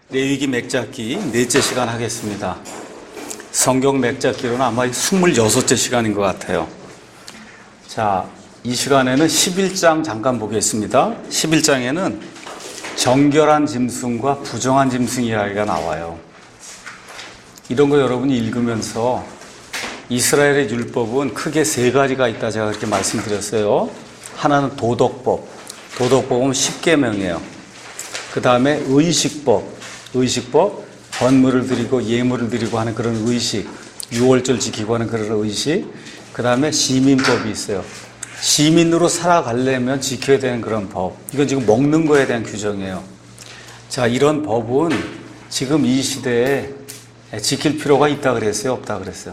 레위기 맥잡기 넷째 시간 하겠습니다. 성경 맥잡기로는 아마 26째 시간인 것 같아요. 자, 이 시간에는 11장 잠깐 보겠습니다. 11장에는 정결한 짐승과 부정한 짐승 이야기가 나와요. 이런 거 여러분이 읽으면서 이스라엘의 율법은 크게 세 가지가 있다 제가 그렇게 말씀드렸어요. 하나는 도덕법, 도덕법은 10계명이에요. 그 다음에 의식법, 번물을 드리고 예물을 드리고 하는 그런 의식, 유월절 지키고 하는 그런 의식. 그 다음에 시민법이 있어요. 시민으로 살아가려면 지켜야 되는 그런 법. 이건 지금 먹는 거에 대한 규정이에요. 자, 이런 법은 지금 이 시대에 지킬 필요가 있다 그랬어요? 없다 그랬어요?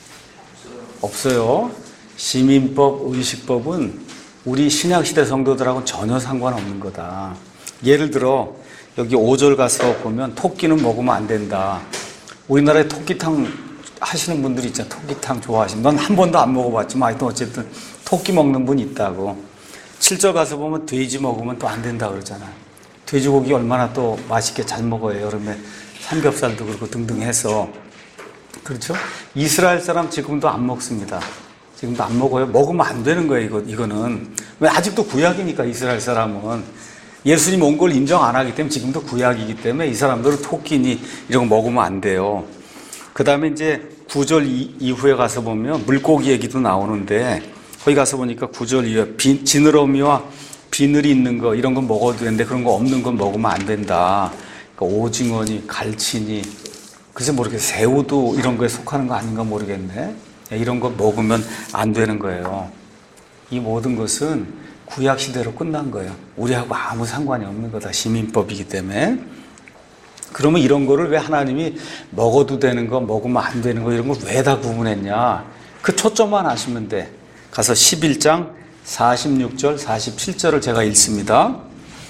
없어요. 시민법, 의식법은 우리 신약시대 성도들하고는 전혀 상관없는 거다. 예를 들어 여기 5절 가서 보면 토끼는 먹으면 안 된다. 우리나라에 토끼탕 하시는 분들이 있잖아. 토끼탕 좋아하시는. 넌 한 번도 안 먹어봤지만 하여튼 어쨌든 토끼 먹는 분 있다고. 7절 가서 보면 돼지 먹으면 또 안 된다 그러잖아요. 돼지고기 얼마나 또 맛있게 잘 먹어요. 여름에 삼겹살도 그렇고 등등 해서. 그렇죠? 이스라엘 사람 지금도 안 먹습니다. 지금도 안 먹어요. 먹으면 안 되는 거예요. 이거는. 왜 아직도 구약이니까 이스라엘 사람은. 예수님 온 걸 인정 안 하기 때문에 지금도 구약이기 때문에 이 사람들은 토끼니 이런 거 먹으면 안 돼요. 그 다음에 이제 9절 이후에 가서 보면 물고기 얘기도 나오는데 거기 가서 보니까 9절 이후에 지느러미와 비늘이 있는 거 이런 건 먹어도 되는데 그런 거 없는 건 먹으면 안 된다. 그러니까 오징어니 갈치니 글쎄 모르겠어요. 새우도 이런 거에 속하는 거 아닌가 모르겠네. 이런 거 먹으면 안 되는 거예요. 이 모든 것은 구약 시대로 끝난 거예요. 우리하고 아무 상관이 없는 거다. 시민법이기 때문에. 그러면 이런 거를 왜 하나님이 먹어도 되는 거, 먹으면 안 되는 거 이런 걸 왜 다 구분했냐? 그 초점만 아시면 돼. 가서 11장 46절, 47절을 제가 읽습니다.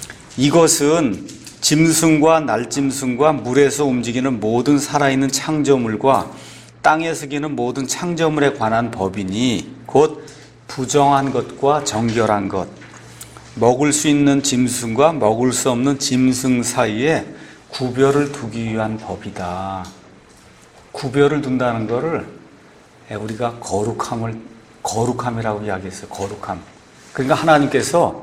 이것은 짐승과 날짐승과 물에서 움직이는 모든 살아있는 창조물과 땅에서 기는 모든 창조물에 관한 법이니 곧 부정한 것과 정결한 것, 먹을 수 있는 짐승과 먹을 수 없는 짐승 사이에 구별을 두기 위한 법이다. 구별을 둔다는 것을 우리가 거룩함이라고 이야기했어요. 거룩함. 그러니까 하나님께서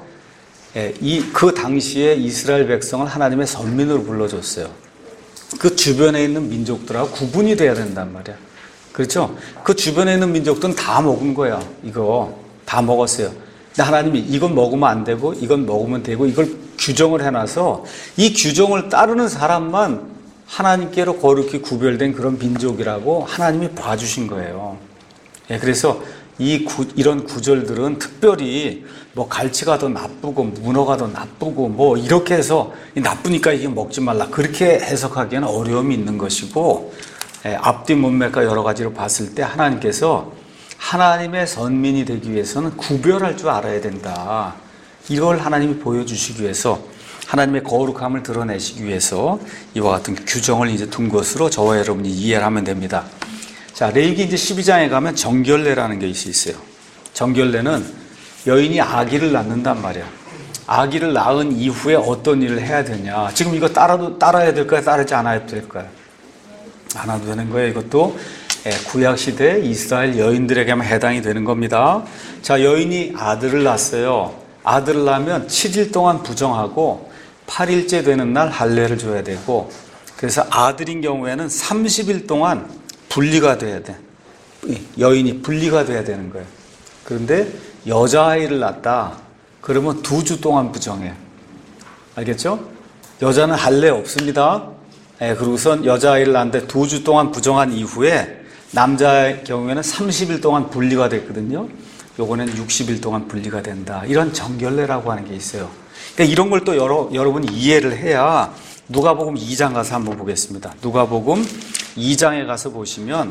그 당시에 이스라엘 백성을 하나님의 선민으로 불러줬어요. 그 주변에 있는 민족들하고 구분이 돼야 된단 말이야. 그렇죠? 그 주변에 있는 민족들은 다 먹은 거야. 이거 다 먹었어요. 근데 하나님이 이건 먹으면 안 되고 이건 먹으면 되고 이걸 규정을 해놔서 이 규정을 따르는 사람만 하나님께로 거룩히 구별된 그런 민족이라고 하나님이 봐주신 거예요. 그래서 이런 구절들은 특별히 뭐 갈치가 더 나쁘고 문어가 더 나쁘고 뭐 이렇게 해서 나쁘니까 이게 먹지 말라 그렇게 해석하기에는 어려움이 있는 것이고 앞뒤 문맥과 여러 가지로 봤을 때 하나님께서 하나님의 선민이 되기 위해서는 구별할 줄 알아야 된다. 이걸 하나님이 보여주시기 위해서 하나님의 거룩함을 드러내시기 위해서 이와 같은 규정을 이제 둔 것으로 저와 여러분이 이해를 하면 됩니다. 자, 레위기 이제 12장에 가면 정결례라는 게 있어요. 정결례는 여인이 아기를 낳는단 말이야. 아기를 낳은 이후에 어떤 일을 해야 되냐. 지금 이거 따라야 될까요? 따르지 않아야 될까요? 안 해도 되는 거예요. 이것도 구약시대 이스라엘 여인들에게만 해당이 되는 겁니다. 자, 여인이 아들을 낳았어요. 아들을 낳으면 7일 동안 부정하고 8일째 되는 날 할례를 줘야 되고 그래서 아들인 경우에는 30일 동안 분리가 돼야 돼. 여인이 분리가 돼야 되는 거예요. 그런데 여자아이를 낳았다. 그러면 2주 동안 부정해. 알겠죠? 여자는 할례 없습니다. 그리고선 여자아이를 낳았는데 2주 동안 부정한 이후에 남자의 경우에는 30일 동안 분리가 됐거든요. 요거는 60일 동안 분리가 된다. 이런 정결례라고 하는 게 있어요. 그러니까 이런 걸 또 여러분이 이해를 해야 누가복음 2장 가서 한번 보겠습니다. 누가복음 2장에 가서 보시면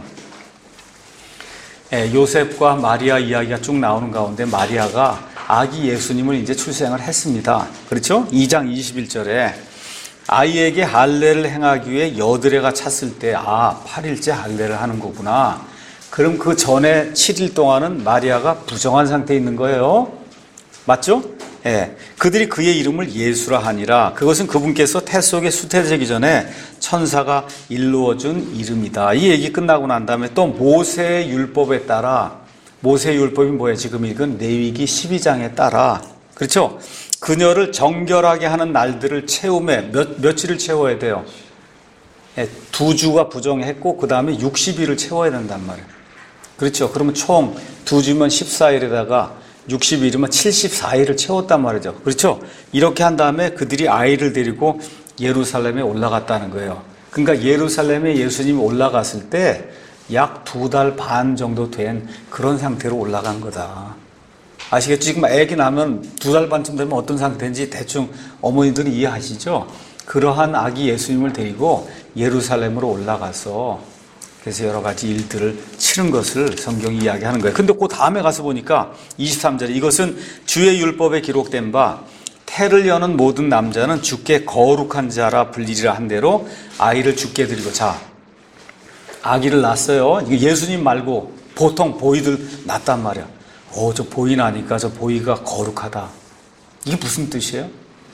요셉과 마리아 이야기가 쭉 나오는 가운데 마리아가 아기 예수님을 이제 출생을 했습니다. 그렇죠? 2장 21절에 아이에게 할례를 행하기 위해 여드레가 찼을 때 8일째 할례를 하는 거구나. 그럼 그 전에 7일 동안은 마리아가 부정한 상태에 있는 거예요. 맞죠? 예, 그들이 그의 이름을 예수라 하니라. 그것은 그분께서 태 속에 수태되기 전에 천사가 일루어준 이름이다. 이 얘기 끝나고 난 다음에 또 모세의 율법에 따라, 모세의 율법이 뭐예요? 지금 읽은 레위기 12장에 따라, 그렇죠? 그녀를 정결하게 하는 날들을 채우매 며칠을 채워야 돼요? 예, 2주가 부정했고 그 다음에 60일을 채워야 된단 말이에요. 그렇죠? 그러면 총 2주면 14일에다가 60일이면 74일을 채웠단 말이죠. 그렇죠? 이렇게 한 다음에 그들이 아이를 데리고 예루살렘에 올라갔다는 거예요. 그러니까 예루살렘에 예수님이 올라갔을 때 약 2달 반 정도 된 그런 상태로 올라간 거다. 아시겠죠? 지금 애기 나면 2달 반쯤 되면 어떤 상태인지 대충 어머니들이 이해하시죠? 그러한 아기 예수님을 데리고 예루살렘으로 올라가서 그래서 여러 가지 일들을 치른 것을 성경이 이야기하는 거예요. 근데 그 다음에 가서 보니까 23절에 이것은 주의 율법에 기록된 바 태를 여는 모든 남자는 주께 거룩한 자라 불리리라 한 대로 아이를 주께 드리고, 자, 아기를 낳았어요. 예수님 말고 보통 보이들 낳단 말이야. 저 보이 나니까 저 보이가 거룩하다. 이게 무슨 뜻이에요?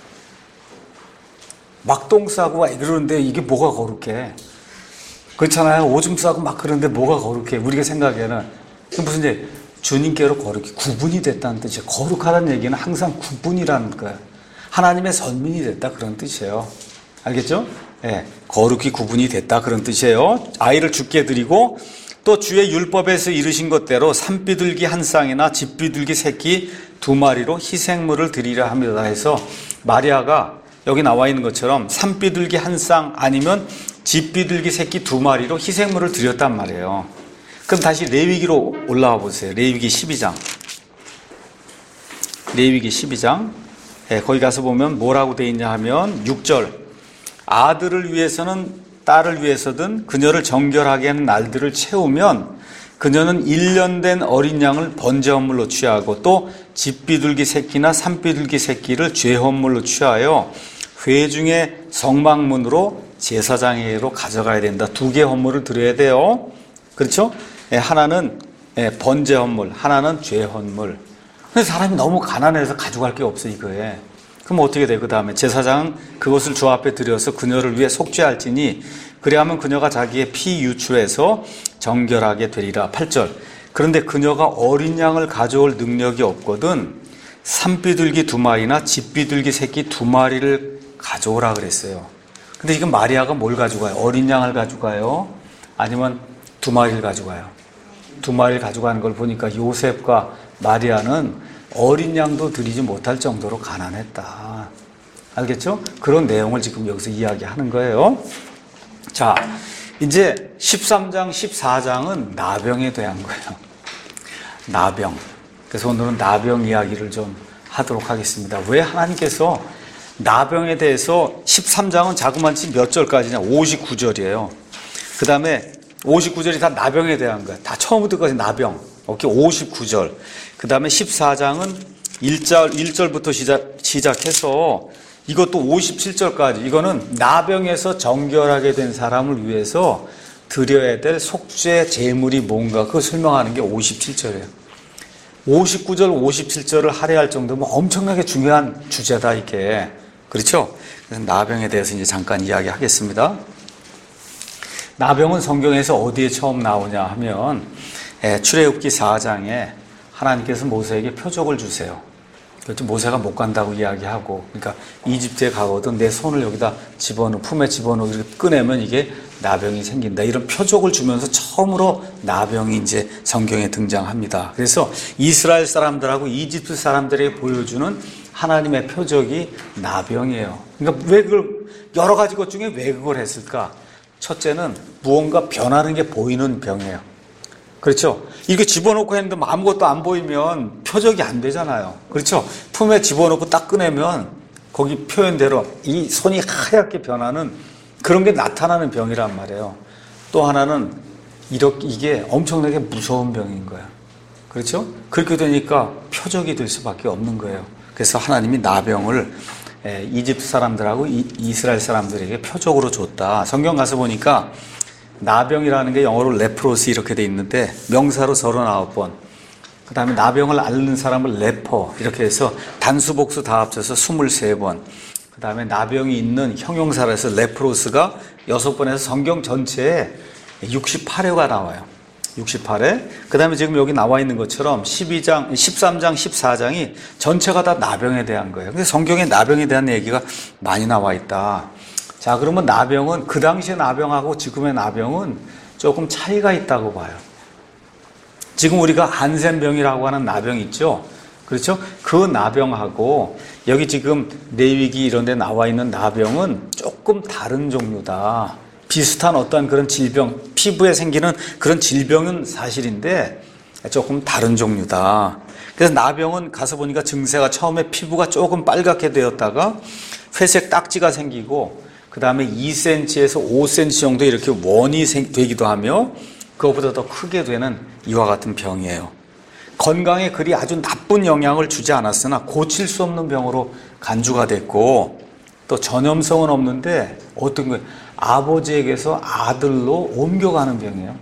막똥 싸고 이러는데 이게 뭐가 거룩해? 그렇잖아요. 오줌 싸고 막 그러는데 뭐가 거룩해? 우리가 생각에는. 무슨 이제 주님께로 거룩히 구분이 됐다는 뜻이에요. 거룩하다는 얘기는 항상 구분이라는 거예요. 하나님의 선민이 됐다 그런 뜻이에요. 알겠죠? 네, 거룩히 구분이 됐다 그런 뜻이에요. 아이를 주께 드리고 또 주의 율법에서 이르신 것대로 산비둘기 한 쌍이나 집비둘기 새끼 2마리로 희생물을 드리려 합니다. 해서 마리아가 여기 나와 있는 것처럼 산비둘기 한 쌍 아니면 집비둘기 새끼 2마리로 희생물을 드렸단 말이에요. 그럼 다시 레위기로 올라와 보세요. 레위기 12장. 레위기 12장. 네, 거기 가서 보면 뭐라고 되어 있냐 하면 6절. 아들을 위해서는 딸을 위해서든 그녀를 정결하게 하는 날들을 채우면 그녀는 1년 된 어린 양을 번제헌물로 취하고 또 집비둘기 새끼나 산비둘기 새끼를 죄헌물로 취하여 회중의 성막문으로 제사장에게로 가져가야 된다. 2개 헌물을 드려야 돼요. 그렇죠? 하나는 번제 헌물, 하나는 죄 헌물. 근데 사람이 너무 가난해서 가져갈 게 없어 이거에. 그럼 어떻게 돼? 그 다음에 제사장은 그것을 주 앞에 드려서 그녀를 위해 속죄할지니 그리하면 그녀가 자기의 피 유출해서 정결하게 되리라. 8절. 그런데 그녀가 어린 양을 가져올 능력이 없거든 산비둘기 2마리나 집비둘기 새끼 2마리를 가져오라 그랬어요. 근데 지금 마리아가 뭘 가져가요? 어린 양을 가져가요? 아니면 2마리를 가져가요? 2마리를 가져가는 걸 보니까 요셉과 마리아는 어린 양도 드리지 못할 정도로 가난했다. 알겠죠? 그런 내용을 지금 여기서 이야기하는 거예요. 자, 이제 13장, 14장은 나병에 대한 거예요. 나병. 그래서 오늘은 나병 이야기를 좀 하도록 하겠습니다. 왜 하나님께서 나병에 대해서 13장은 자그만치 몇 절까지냐? 59절이에요. 그 다음에 59절이 다 나병에 대한 거야. 다 처음부터 끝까지 나병. 오케이, 59절. 그 다음에 14장은 1절부터 시작해서 이것도 57절까지. 이거는 나병에서 정결하게 된 사람을 위해서 드려야 될 속죄 제물이 뭔가 그거 설명하는 게 57절이에요. 59절, 57절을 할애할 정도면 엄청나게 중요한 주제다 이게. 그렇죠? 그래서 나병에 대해서 이제 잠깐 이야기하겠습니다. 나병은 성경에서 어디에 처음 나오냐 하면 출애굽기 4장에 하나님께서 모세에게 표적을 주세요. 그렇죠? 모세가 못 간다고 이야기하고, 그러니까 이집트에 가거든 내 손을 여기다 집어넣어, 품에 집어넣어 이렇게 꺼내면 이게 나병이 생긴다. 이런 표적을 주면서 처음으로 나병이 이제 성경에 등장합니다. 그래서 이스라엘 사람들하고 이집트 사람들에게 보여주는 하나님의 표적이 나병이에요. 그러니까 왜 그걸, 여러 가지 것 중에 왜 그걸 했을까? 첫째는 무언가 변하는 게 보이는 병이에요. 그렇죠? 이거 집어넣고 했는데 아무것도 안 보이면 표적이 안 되잖아요. 그렇죠? 품에 집어넣고 딱 꺼내면 거기 표현대로 이 손이 하얗게 변하는 그런 게 나타나는 병이란 말이에요. 또 하나는 이게 엄청나게 무서운 병인 거예요. 그렇죠? 그렇게 되니까 표적이 될 수밖에 없는 거예요. 그래서 하나님이 나병을 이집트 사람들하고 이스라엘 사람들에게 표적으로 줬다. 성경 가서 보니까 나병이라는 게 영어로 레프로시 이렇게 돼 있는데 명사로 39번, 그 다음에 나병을 앓는 사람을 레퍼 이렇게 해서 단수복수 다 합쳐서 23번. 그 다음에 나병이 있는 형용사라서 레프로스가 6번에서 성경 전체에 68회가 나와요. 68회. 그 다음에 지금 여기 나와 있는 것처럼 13장, 14장이 전체가 다 나병에 대한 거예요. 근데 성경에 나병에 대한 얘기가 많이 나와 있다. 자, 그러면 나병은 그 당시의 나병하고 지금의 나병은 조금 차이가 있다고 봐요. 지금 우리가 한센병이라고 하는 나병 있죠? 그렇죠? 그 나병하고 여기 지금 레위기 이런 데 나와 있는 나병은 조금 다른 종류다. 비슷한 어떤 그런 질병, 피부에 생기는 그런 질병은 사실인데 조금 다른 종류다. 그래서 나병은 가서 보니까 증세가 처음에 피부가 조금 빨갛게 되었다가 회색 딱지가 생기고 그 다음에 2cm에서 5cm 정도 이렇게 원이 되기도 하며 그것보다 더 크게 되는 이와 같은 병이에요. 건강에 그리 아주 나쁜 영향을 주지 않았으나 고칠 수 없는 병으로 간주가 됐고 또 전염성은 없는데 어떤 거예요? 아버지에게서 아들로 옮겨가는 병이에요.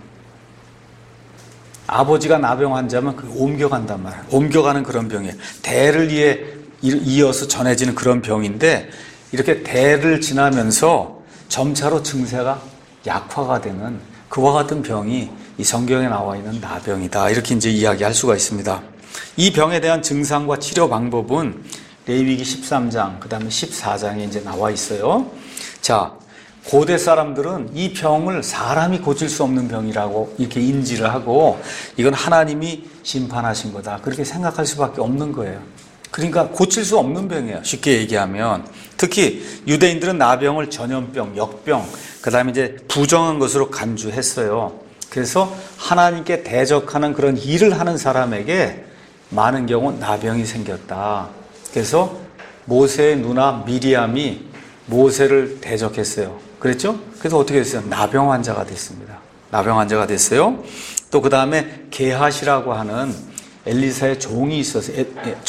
아버지가 나병 환자면 그게 옮겨간단 말이에요. 옮겨가는 그런 병이에요. 대를 이어서 전해지는 그런 병인데 이렇게 대를 지나면서 점차로 증세가 약화가 되는 그와 같은 병이 이 성경에 나와 있는 나병이다. 이렇게 이제 이야기할 수가 있습니다. 이 병에 대한 증상과 치료 방법은 레위기 13장, 그 다음에 14장에 이제 나와 있어요. 자, 고대 사람들은 이 병을 사람이 고칠 수 없는 병이라고 이렇게 인지를 하고 이건 하나님이 심판하신 거다. 그렇게 생각할 수밖에 없는 거예요. 그러니까 고칠 수 없는 병이에요. 쉽게 얘기하면. 특히 유대인들은 나병을 전염병, 역병, 그 다음에 이제 부정한 것으로 간주했어요. 그래서 하나님께 대적하는 그런 일을 하는 사람에게 많은 경우 나병이 생겼다. 그래서 모세의 누나 미리암이 모세를 대적했어요. 그랬죠? 그래서 어떻게 됐어요? 나병 환자가 됐습니다. 나병 환자가 됐어요. 또 그 다음에 게하시라고 하는 엘리사의 종이 있었어요.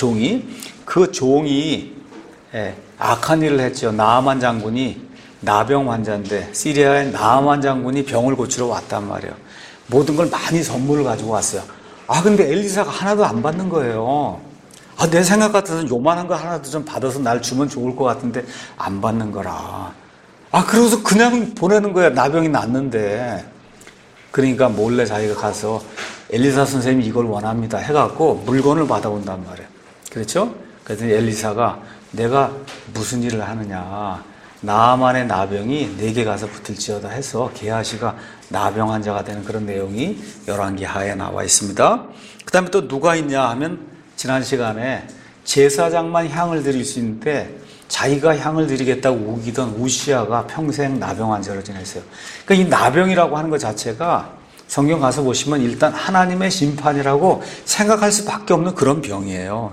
그 종이 악한 일을 했죠. 나아만 장군이 나병 환자인데 시리아의 나아만 장군이 병을 고치러 왔단 말이에요. 모든 걸 많이 선물을 가지고 왔어요. 근데 엘리사가 하나도 안 받는 거예요. 내 생각 같아서는 요만한 거 하나도 좀 받아서 날 주면 좋을 것 같은데 안 받는 거라. 그러고서 그냥 보내는 거야. 나병이 났는데. 그러니까 몰래 자기가 가서 엘리사 선생님이 이걸 원합니다 해갖고 물건을 받아온단 말이에요. 그렇죠? 그래서 엘리사가 내가 무슨 일을 하느냐. 나아만의 나병이 내게 가서 붙을지어다 해서 게하시가 나병 환자가 되는 그런 내용이 열왕기하에 나와 있습니다. 그 다음에 또 누가 있냐 하면 지난 시간에 제사장만 향을 드릴 수 있는데 자기가 향을 드리겠다고 우기던 우시아가 평생 나병 환자로 지냈어요. 그러니까 이 나병이라고 하는 것 자체가 성경 가서 보시면 일단 하나님의 심판이라고 생각할 수밖에 없는 그런 병이에요.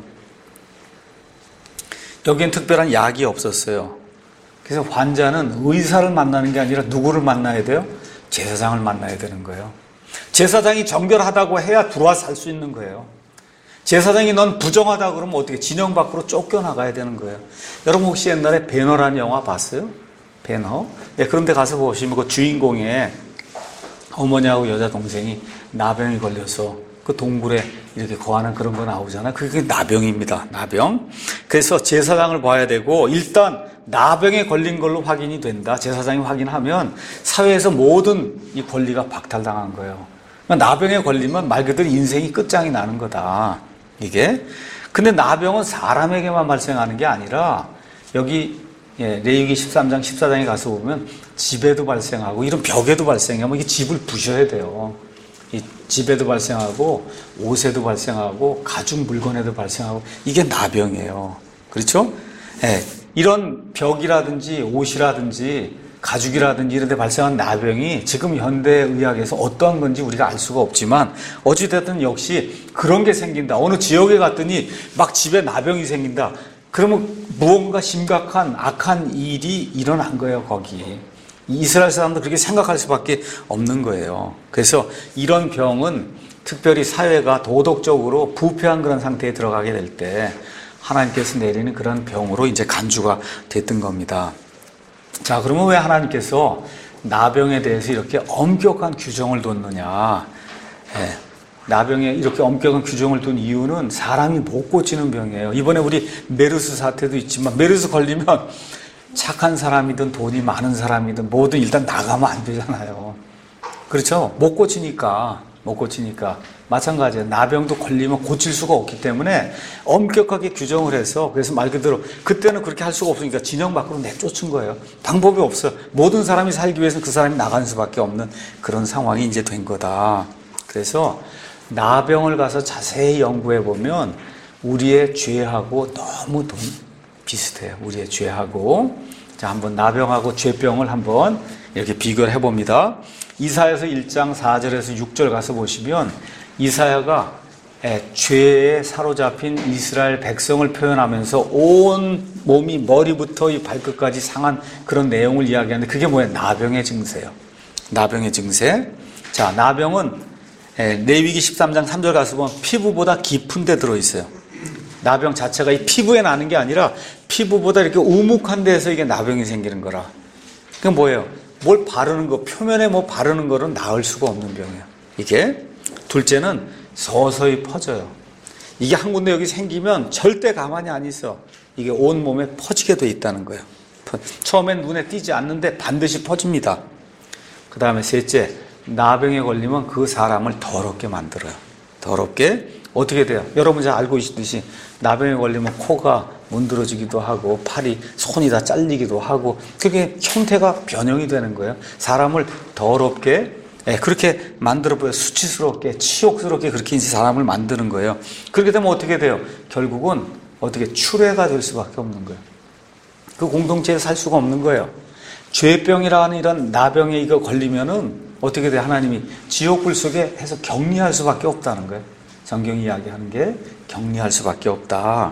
여기엔 특별한 약이 없었어요. 그래서 환자는 의사를 만나는 게 아니라 누구를 만나야 돼요? 제사장을 만나야 되는 거예요. 제사장이 정결하다고 해야 들어와 살 수 있는 거예요. 제사장이 넌 부정하다 그러면 어떻게 진영 밖으로 쫓겨나가야 되는 거예요. 여러분 혹시 옛날에 배너라는 영화 봤어요? 배너? 그런데 가서 보시면 그 주인공의 어머니하고 여자 동생이 나병이 걸려서 그 동굴에 이렇게 거하는 그런 거 나오잖아요. 그게 나병입니다. 나병. 그래서 제사장을 봐야 되고 일단 나병에 걸린 걸로 확인이 된다. 제사장이 확인하면 사회에서 모든 이 권리가 박탈당한 거예요. 나병에 걸리면 말 그대로 인생이 끝장이 나는 거다. 이게. 근데 나병은 사람에게만 발생하는 게 아니라 여기 레위기 13장, 14장에 가서 보면 집에도 발생하고 이런 벽에도 발생하면 이게 집을 부셔야 돼요. 이 집에도 발생하고 옷에도 발생하고 가죽 물건에도 발생하고 이게 나병이에요. 그렇죠? 이런 벽이라든지 옷이라든지 가죽이라든지 이런 데 발생한 나병이 지금 현대의학에서 어떠한 건지 우리가 알 수가 없지만 어찌됐든 역시 그런 게 생긴다. 어느 지역에 갔더니 막 집에 나병이 생긴다. 그러면 무언가 심각한 악한 일이 일어난 거예요. 거기. 이스라엘 사람도 그렇게 생각할 수밖에 없는 거예요. 그래서 이런 병은 특별히 사회가 도덕적으로 부패한 그런 상태에 들어가게 될 때 하나님께서 내리는 그런 병으로 이제 간주가 됐던 겁니다. 자, 그러면 왜 하나님께서 나병에 대해서 이렇게 엄격한 규정을 뒀느냐? 나병에 이렇게 엄격한 규정을 둔 이유는 사람이 못 고치는 병이에요. 이번에 우리 메르스 사태도 있지만 메르스 걸리면 착한 사람이든 돈이 많은 사람이든 뭐든 일단 나가면 안 되잖아요. 그렇죠? 못 고치니까. 마찬가지예요. 나병도 걸리면 고칠 수가 없기 때문에 엄격하게 규정을 해서, 그래서 말 그대로 그때는 그렇게 할 수가 없으니까 진영 밖으로 내쫓은 거예요. 방법이 없어요. 모든 사람이 살기 위해서 그 사람이 나가는 수밖에 없는 그런 상황이 이제 된 거다. 그래서 나병을 가서 자세히 연구해 보면 우리의 죄하고 너무 비슷해요. 우리의 죄하고. 자, 한번 나병하고 죄병을 한번 이렇게 비교를 해 봅니다. 이사야서 1장 4절에서 6절 가서 보시면 이사야가 죄에 사로잡힌 이스라엘 백성을 표현하면서 온 몸이 머리부터 이 발끝까지 상한 그런 내용을 이야기하는데, 그게 뭐예요? 나병의 증세예요. 나병의 증세. 자, 나병은 레위기 13장 3절 가서 보면 피부보다 깊은 데 들어있어요. 나병 자체가 이 피부에 나는 게 아니라 피부보다 이렇게 우묵한 데서 이게 나병이 생기는 거라. 그게 뭐예요? 뭘 바르는 거, 표면에 뭐 바르는 거는 나을 수가 없는 병이에요. 이게. 둘째는 서서히 퍼져요. 이게 한 군데 여기 생기면 절대 가만히 안 있어. 이게 온 몸에 퍼지게 돼 있다는 거예요. 처음엔 눈에 띄지 않는데 반드시 퍼집니다. 그 다음에 셋째, 나병에 걸리면 그 사람을 더럽게 만들어요. 더럽게. 어떻게 돼요? 여러분 잘 알고 계시듯이 나병에 걸리면 코가 문드러지기도 하고 팔이, 손이 다 잘리기도 하고, 그게 형태가 변형이 되는 거예요. 사람을 더럽게 그렇게 만들어버려. 수치스럽게, 치욕스럽게 그렇게 이제 사람을 만드는 거예요. 그렇게 되면 어떻게 돼요? 결국은 어떻게 추례가 될 수밖에 없는 거예요. 그 공동체에 살 수가 없는 거예요. 죄병이라는 이런 나병에 이거 걸리면은 어떻게 돼요? 하나님이 지옥불 속에 해서 격리할 수밖에 없다는 거예요. 성경이 이야기하는 게 격리할 수밖에 없다.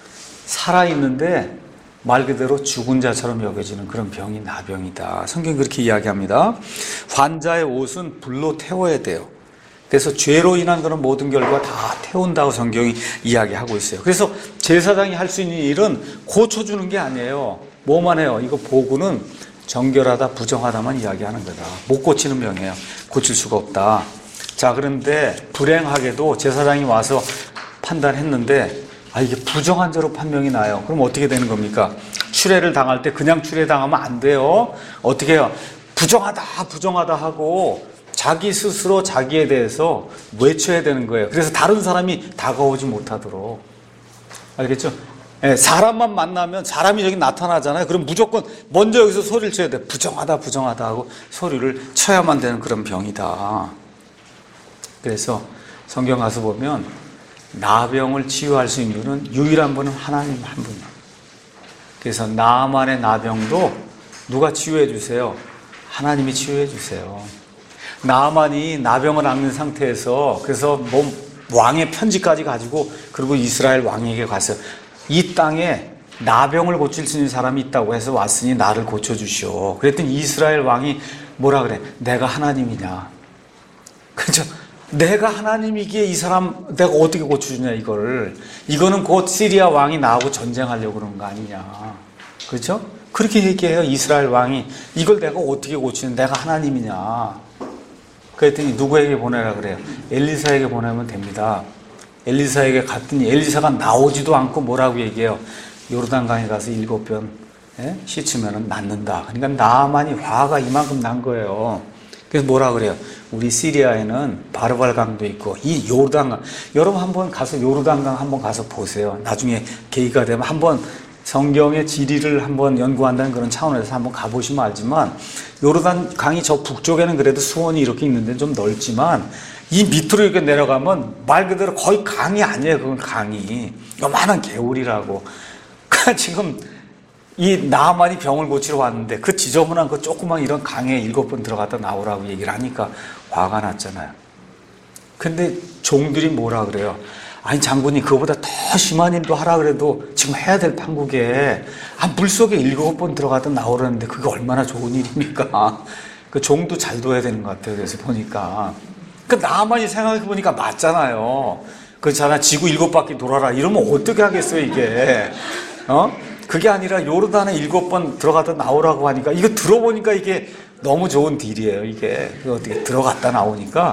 살아있는데 말 그대로 죽은 자처럼 여겨지는 그런 병이 나병이다. 성경이 그렇게 이야기합니다. 환자의 옷은 불로 태워야 돼요. 그래서 죄로 인한 그런 모든 결과 다 태운다고 성경이 이야기하고 있어요. 그래서 제사장이 할 수 있는 일은 고쳐주는 게 아니에요. 뭐만 해요? 이거 보고는 정결하다, 부정하다만 이야기하는 거다. 못 고치는 병이에요. 고칠 수가 없다. 자, 그런데 불행하게도 제사장이 와서 판단했는데 이게 부정한 죄로 판명이 나요. 그럼 어떻게 되는 겁니까? 추례를 당할 때 그냥 추례당하면 안 돼요. 어떻게 해요? 부정하다 하고 자기 스스로 자기에 대해서 외쳐야 되는 거예요. 그래서 다른 사람이 다가오지 못하도록. 알겠죠? 사람만 만나면 사람이 여기 나타나잖아요. 그럼 무조건 먼저 여기서 소리를 쳐야 돼. 부정하다 하고 소리를 쳐야만 되는 그런 병이다. 그래서 성경 가서 보면 나병을 치유할 수 있는 이유는 유일한 분은 하나님 한 분이에요. 그래서 나만의 나병도 누가 치유해 주세요? 하나님이 치유해 주세요. 나만이 나병을 앓는 상태에서 그래서 왕의 편지까지 가지고 그리고 이스라엘 왕에게 가서 이 땅에 나병을 고칠 수 있는 사람이 있다고 해서 왔으니 나를 고쳐주시오. 그랬더니 이스라엘 왕이 뭐라 그래? 내가 하나님이냐? 그렇죠? 내가 하나님이기에 이 사람 내가 어떻게 고쳐주냐 이거를. 이거는 곧 시리아 왕이 나하고 전쟁하려고 그런 거 아니냐. 그렇죠? 그렇게 얘기해요. 이스라엘 왕이. 이걸 내가 어떻게 고치는, 내가 하나님이냐. 그랬더니 누구에게 보내라 그래요? 엘리사에게 보내면 됩니다. 엘리사에게 갔더니 엘리사가 나오지도 않고 뭐라고 얘기해요? 요르단강에 가서 7번 씻으면 낫는다. 그러니까 나만이 화가 이만큼 난 거예요. 그래서 뭐라 그래요? 우리 시리아에는 바르발강도 있고 이 요르단강, 여러분 한번 가서 요르단강 한번 가서 보세요. 나중에 계기가 되면 한번 성경의 지리를 한번 연구한다는 그런 차원에서 한번 가보시면 알지만 요르단강이 저 북쪽에는 그래도 수원이 이렇게 있는데 좀 넓지만 이 밑으로 이렇게 내려가면 말 그대로 거의 강이 아니에요. 그건 강이 요만한 개울이라고. 그러니까 지금 이 나만이 병을 고치러 왔는데 그 지저분한 그 조그만 이런 강에 7번 들어갔다 나오라고 얘기를 하니까 화가 났잖아요. 근데 종들이 뭐라 그래요? 아니 장군이 그거보다 더 심한 일도 하라 그래도 지금 해야 될 판국에 물속에 7번 들어갔다 나오라는데 그게 얼마나 좋은 일입니까? 그 종도 잘 둬야 되는 것 같아요. 그래서 보니까 그 나만이 생각해 보니까 맞잖아요. 그렇잖아. 지구 7바퀴 돌아라 이러면 어떻게 하겠어요 이게? 그게 아니라 요르단에 7번 들어갔다 나오라고 하니까 이거 들어보니까 이게 너무 좋은 딜이에요. 이게 어떻게 들어갔다 나오니까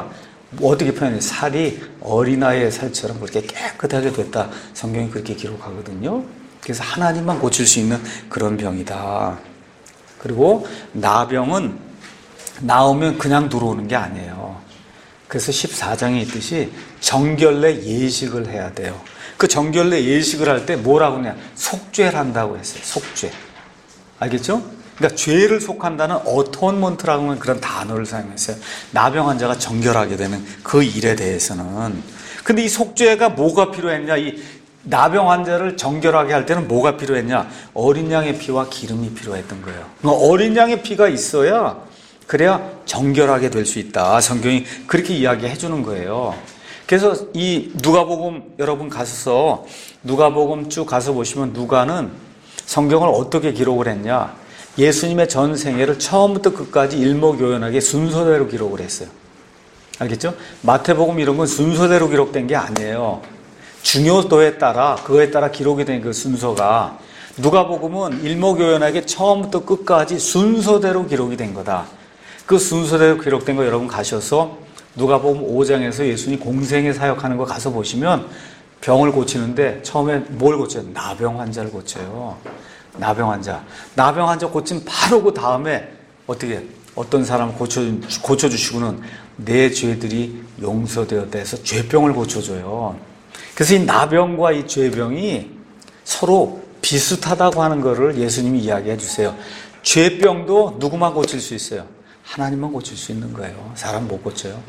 어떻게 표현해요? 살이 어린아이의 살처럼 그렇게 깨끗하게 됐다. 성경이 그렇게 기록하거든요. 그래서 하나님만 고칠 수 있는 그런 병이다. 그리고 나병은 나오면 그냥 들어오는 게 아니에요. 그래서 14장에 있듯이 정결례 예식을 해야 돼요. 그 정결례 예식을 할 때 뭐라고 하냐? 속죄를 한다고 했어요. 속죄. 알겠죠? 그러니까 죄를 속한다는 어톤먼트라고 하는 그런 단어를 사용했어요. 나병 환자가 정결하게 되는 그 일에 대해서는. 근데 이 속죄가 뭐가 필요했냐? 이 나병 환자를 정결하게 할 때는 뭐가 필요했냐? 어린 양의 피와 기름이 필요했던 거예요. 그러니까 어린 양의 피가 있어야 그래야 정결하게 될 수 있다. 성경이 그렇게 이야기해 주는 거예요. 그래서 이 누가복음 여러분 가셔서 누가복음 쭉 가서 보시면 누가는 성경을 어떻게 기록을 했냐? 예수님의 전 생애를 처음부터 끝까지 일목요연하게 순서대로 기록을 했어요. 알겠죠? 마태복음 이런 건 순서대로 기록된 게 아니에요. 중요도에 따라 그거에 따라 기록이 된 그 순서가 누가복음은 일목요연하게 처음부터 끝까지 순서대로 기록이 된 거다. 그 순서대로 기록된 거 여러분 가셔서 누가복음 5장에서 예수님이 공생애 사역하는 거 가서 보시면 병을 고치는데 처음에 뭘 고쳐요? 나병 환자를 고쳐요. 나병 환자. 나병 환자 고친 바로 그 다음에 어떻게 어떤 사람을 고쳐주시고는 내 죄들이 용서되었다 해서 죄병을 고쳐줘요. 그래서 이 나병과 이 죄병이 서로 비슷하다고 하는 것을 예수님이 이야기해 주세요. 죄병도 누구만 고칠 수 있어요? 하나님만 고칠 수 있는 거예요. 사람 못 고쳐요.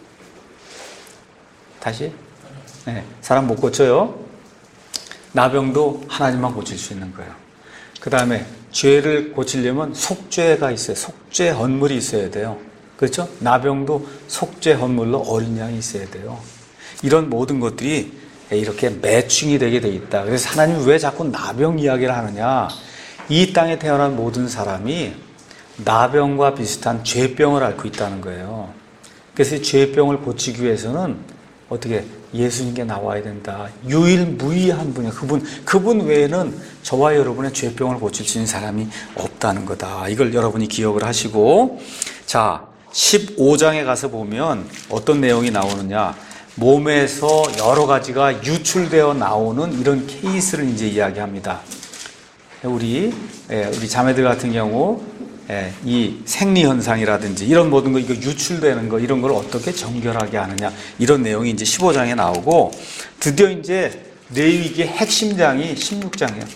다시? 네, 사람 못 고쳐요. 나병도 하나님만 고칠 수 있는 거예요. 그 다음에 죄를 고치려면 속죄가 있어요. 속죄 헌물이 있어야 돼요. 그렇죠? 나병도 속죄 헌물로 어린 양이 있어야 돼요. 이런 모든 것들이 이렇게 매칭이 되게 돼 있다. 그래서 하나님이 왜 자꾸 나병 이야기를 하느냐? 이 땅에 태어난 모든 사람이 나병과 비슷한 죄병을 앓고 있다는 거예요. 그래서 이 죄병을 고치기 위해서는 어떻게 예수님께 나와야 된다. 유일무이한 분이야. 그분 외에는 저와 여러분의 죄병을 고칠 수 있는 사람이 없다는 거다. 이걸 여러분이 기억을 하시고, 자 15장에 가서 보면 어떤 내용이 나오느냐? 몸에서 여러 가지가 유출되어 나오는 이런 케이스를 이제 이야기합니다. 우리 자매들 같은 경우 이 생리현상이라든지 이런 모든 거 이거 유출되는 거 이런 걸 어떻게 정결하게 하느냐 이런 내용이 이제 15장에 나오고 드디어 이제 레위기의 핵심장이 16장이에요.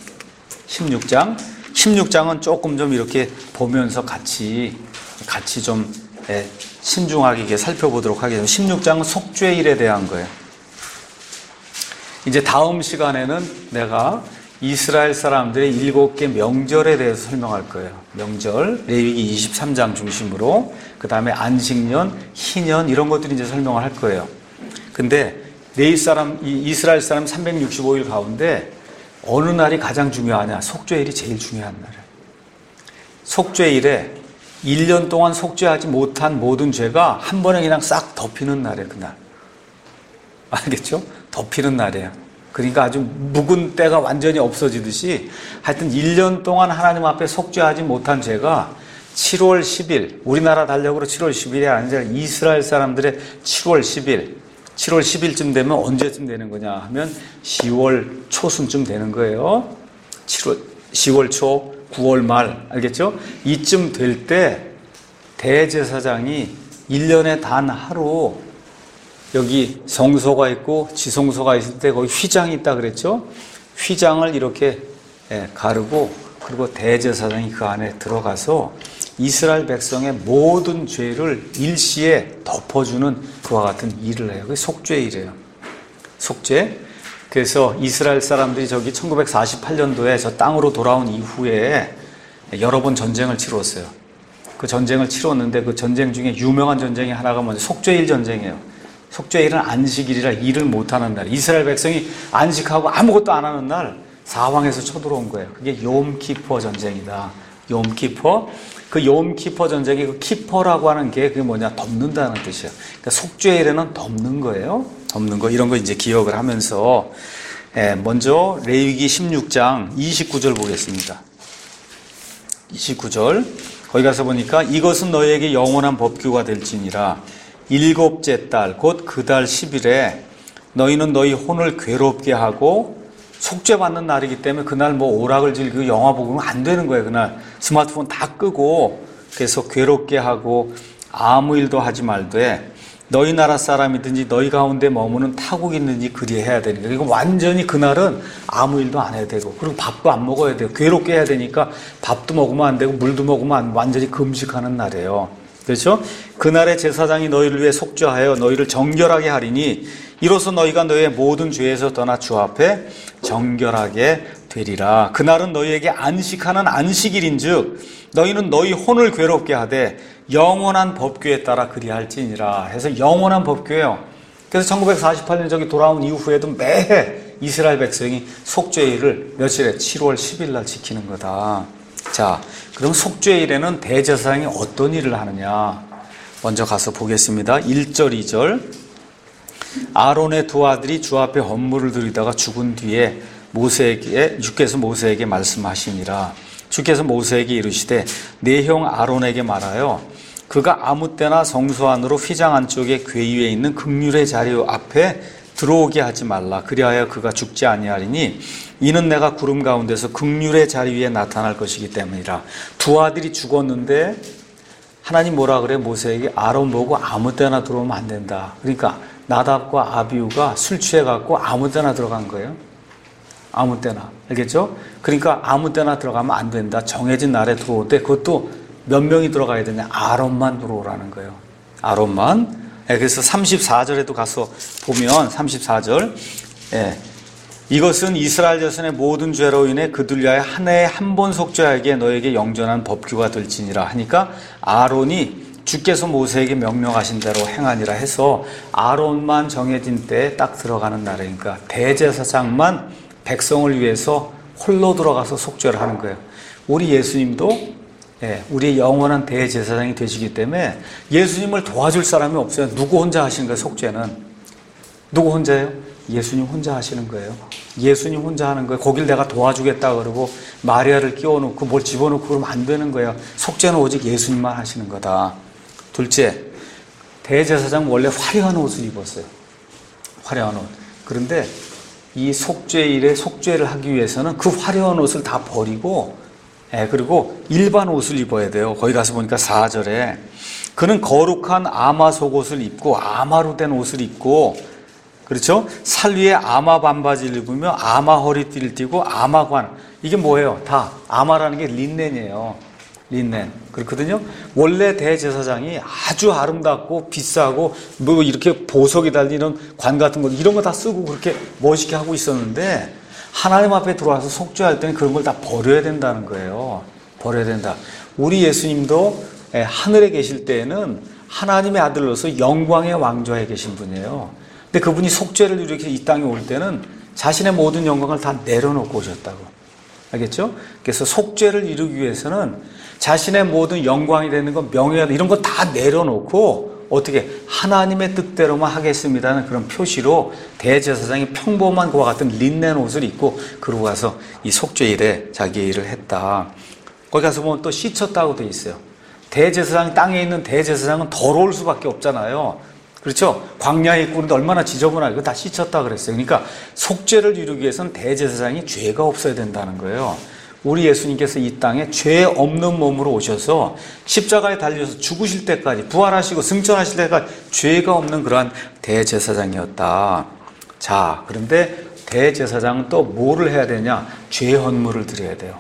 16장은 조금 좀 이렇게 보면서 같이 좀 신중하게 이게 살펴보도록 하겠습니다. 16장은 속죄일에 대한 거예요. 이제 다음 시간에는 내가 이스라엘 사람들의 7개 명절에 대해서 설명할 거예요. 명절, 레위기 23장 중심으로, 그 다음에 안식년, 희년 이런 것들이 이제 설명을 할 거예요. 근데 이스라엘 사람 365일 가운데 어느 날이 가장 중요하냐? 속죄일이 제일 중요한 날이에요. 속죄일에 1년 동안 속죄하지 못한 모든 죄가 한 번에 그냥 싹 덮이는 날이에요, 그날. 알겠죠? 덮이는 날이에요. 그러니까 아주 묵은 때가 완전히 없어지듯이 하여튼 1년 동안 하나님 앞에 속죄하지 못한 죄가 7월 10일, 우리나라 달력으로 7월 10일이 아니라 이스라엘 사람들의 7월 10일쯤 되면 언제쯤 되는 거냐 하면 10월 초순쯤 되는 거예요. 10월 초, 9월 말, 알겠죠? 이쯤 될 때 대제사장이 1년에 단 하루 여기 성소가 있고 지성소가 있을 때 거기 휘장이 있다 그랬죠? 휘장을 이렇게 가르고 그리고 대제사장이 그 안에 들어가서 이스라엘 백성의 모든 죄를 일시에 덮어주는 그와 같은 일을 해요. 그게 속죄일이에요. 속죄. 그래서 이스라엘 사람들이 저기 1948년도에 저 땅으로 돌아온 이후에 여러 번 전쟁을 치렀어요. 그 전쟁을 치렀는데 그 전쟁 중에 유명한 전쟁이 하나가 먼저 속죄일 전쟁이에요. 속죄일은 안식일이라 일을 못하는 날. 이스라엘 백성이 안식하고 아무것도 안 하는 날 사방에서 쳐들어온 거예요. 그게 욤키퍼 전쟁이다. 욤키퍼. 그 욤키퍼 전쟁이 그 키퍼라고 하는 게 그게 뭐냐? 덮는다는 뜻이에요. 그러니까 속죄일에는 덮는 거예요. 덮는 거. 이런 거 이제 기억을 하면서 먼저 레위기 16장 29절 보겠습니다. 29절. 거기 가서 보니까 이것은 너희에게 영원한 법규가 될지니라. 일곱째 달 곧 그 달 10일에 너희는 너희 혼을 괴롭게 하고 속죄받는 날이기 때문에 그날 뭐 오락을 즐기고 영화 보고는 안 되는 거예요. 그날 스마트폰 다 끄고 그래서 괴롭게 하고 아무 일도 하지 말되 너희 나라 사람이든지 너희 가운데 머무는 타국이 있는지 그리해야 되니까. 이거 완전히 그날은 아무 일도 안 해야 되고 그리고 밥도 안 먹어야 돼요. 괴롭게 해야 되니까 밥도 먹으면 안 되고 물도 먹으면 안, 완전히 금식하는 날이에요. 그렇죠? 그날에 제사장이 너희를 위해 속죄하여 너희를 정결하게 하리니 이로써 너희가 너희의 모든 죄에서 떠나 주 앞에 정결하게 되리라. 그날은 너희에게 안식하는 안식일인즉 너희는 너희 혼을 괴롭게 하되 영원한 법궤에 따라 그리할지니라. 해서 영원한 법궤예요. 그래서 1948년 저기 돌아온 이후에도 매해 이스라엘 백성이 속죄일을 며칠에 7월 10일 날 지키는 거다. 자, 그럼 속죄일에는 대제사장이 어떤 일을 하느냐? 먼저 가서 보겠습니다. 1절, 2절. 아론의 두 아들이 주 앞에 헌물을 드리다가 죽은 뒤에 주께서 모세에게 말씀하시니라. 주께서 모세에게 이르시되 내 형 아론에게 말하여 그가 아무 때나 성소 안으로 휘장 안쪽에 궤 위에 있는 극률의 자리 앞에 들어오게 하지 말라. 그리하여 그가 죽지 아니하리니 이는 내가 구름 가운데서 극률의 자리 위에 나타날 것이기 때문이라. 두 아들이 죽었는데 하나님 뭐라 그래? 모세에게 아론 보고 아무 때나 들어오면 안 된다. 그러니까 나답과 아비후가 술 취해갖고 아무 때나 들어간 거예요. 아무 때나. 알겠죠? 그러니까 아무 때나 들어가면 안 된다. 정해진 날에 들어올 때 그것도 몇 명이 들어가야 되냐? 아론만 들어오라는 거예요. 아론만. 그래서 34절에도 가서 보면 34절. 이것은 이스라엘 자손의 모든 죄로 인해 그들 위하여 한 해에 한 번 속죄하기에 너에게 영전한 법규가 될지니라 하니까 아론이 주께서 모세에게 명령하신 대로 행하니라 해서 아론만 정해진 때에 딱 들어가는 날이니까 대제사장만 백성을 위해서 홀로 들어가서 속죄를 하는 거예요. 우리 예수님도 우리의 영원한 대제사장이 되시기 때문에 예수님을 도와줄 사람이 없어요. 누구 혼자 하시는 거예요? 속죄는 누구 혼자예요? 예수님 혼자 하시는 거예요. 예수님 혼자 하는 거예요. 거길 내가 도와주겠다 그러고 마리아를 끼워놓고 뭘 집어넣고 그러면 안 되는 거예요. 속죄는 오직 예수님만 하시는 거다. 둘째, 대제사장 원래 화려한 옷을 입었어요. 화려한 옷. 그런데 이 속죄일에 속죄를 하기 위해서는 그 화려한 옷을 다 버리고 그리고 일반 옷을 입어야 돼요. 거기 가서 보니까 4절에 그는 거룩한 아마 속옷을 입고 아마로 된 옷을 입고 그렇죠? 살 위에 아마 반바지를 입으며 아마 허리띠를 띠고 아마관. 이게 뭐예요? 다 아마라는 게 린넨이에요. 린넨. 그렇거든요. 원래 대제사장이 아주 아름답고 비싸고 뭐 이렇게 보석이 달리는 관 같은 거 이런 거 다 쓰고 그렇게 멋있게 하고 있었는데 하나님 앞에 들어와서 속죄할 때는 그런 걸 다 버려야 된다는 거예요. 버려야 된다. 우리 예수님도 하늘에 계실 때에는 하나님의 아들로서 영광의 왕좌에 계신 분이에요. 근데 그분이 속죄를 이루기 이 땅에 올 때는 자신의 모든 영광을 다 내려놓고 오셨다고. 알겠죠? 그래서 속죄를 이루기 위해서는 자신의 모든 영광이 되는 것, 명예가 이런 거 다 내려놓고 어떻게 하나님의 뜻대로만 하겠습니다는 그런 표시로 대제사장이 평범한 그와 같은 린넨 옷을 입고 그러고 가서 이 속죄일에 자기의 일을 했다. 거기 가서 보면 또 씻었다고 돼 있어요. 대제사장 땅에 있는 대제사장은 더러울 수밖에 없잖아요. 그렇죠? 광야에 있고 그런데 얼마나 지저분하게 그거 다 씻었다 그랬어요. 그러니까 속죄를 이루기 위해서는 대제사장이 죄가 없어야 된다는 거예요. 우리 예수님께서 이 땅에 죄 없는 몸으로 오셔서 십자가에 달려서 죽으실 때까지 부활하시고 승천하실 때까지 죄가 없는 그러한 대제사장이었다. 자, 그런데 대제사장은 또 뭐를 해야 되냐? 죄 헌물을 드려야 돼요.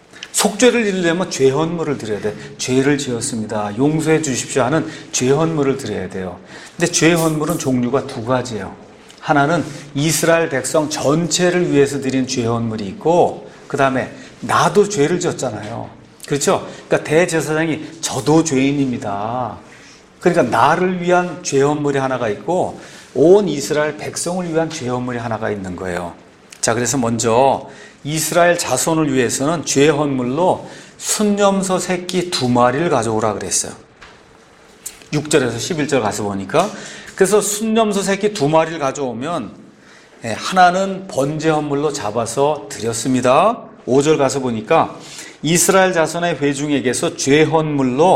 속죄를 이루려면 죄 헌물을 드려야 돼. 죄를 지었습니다. 용서해 주십시오 하는 죄 헌물을 드려야 돼요. 근데 죄 헌물은 종류가 두 가지예요. 하나는 이스라엘 백성 전체를 위해서 드린 죄 헌물이 있고 그 다음에 나도 죄를 지었잖아요. 그렇죠? 그러니까 대제사장이 저도 죄인입니다. 그러니까 나를 위한 죄 헌물이 하나가 있고 온 이스라엘 백성을 위한 죄 헌물이 하나가 있는 거예요. 자, 그래서 먼저 이스라엘 자손을 위해서는 죄 헌물로 순염소 새끼 2마리를 가져오라 그랬어요. 6절에서 11절 가서 보니까 그래서 순염소 새끼 2마리를 가져오면 하나는 번제 헌물로 잡아서 드렸습니다. 5절 가서 보니까 이스라엘 자손의 회중에게서 죄 헌물로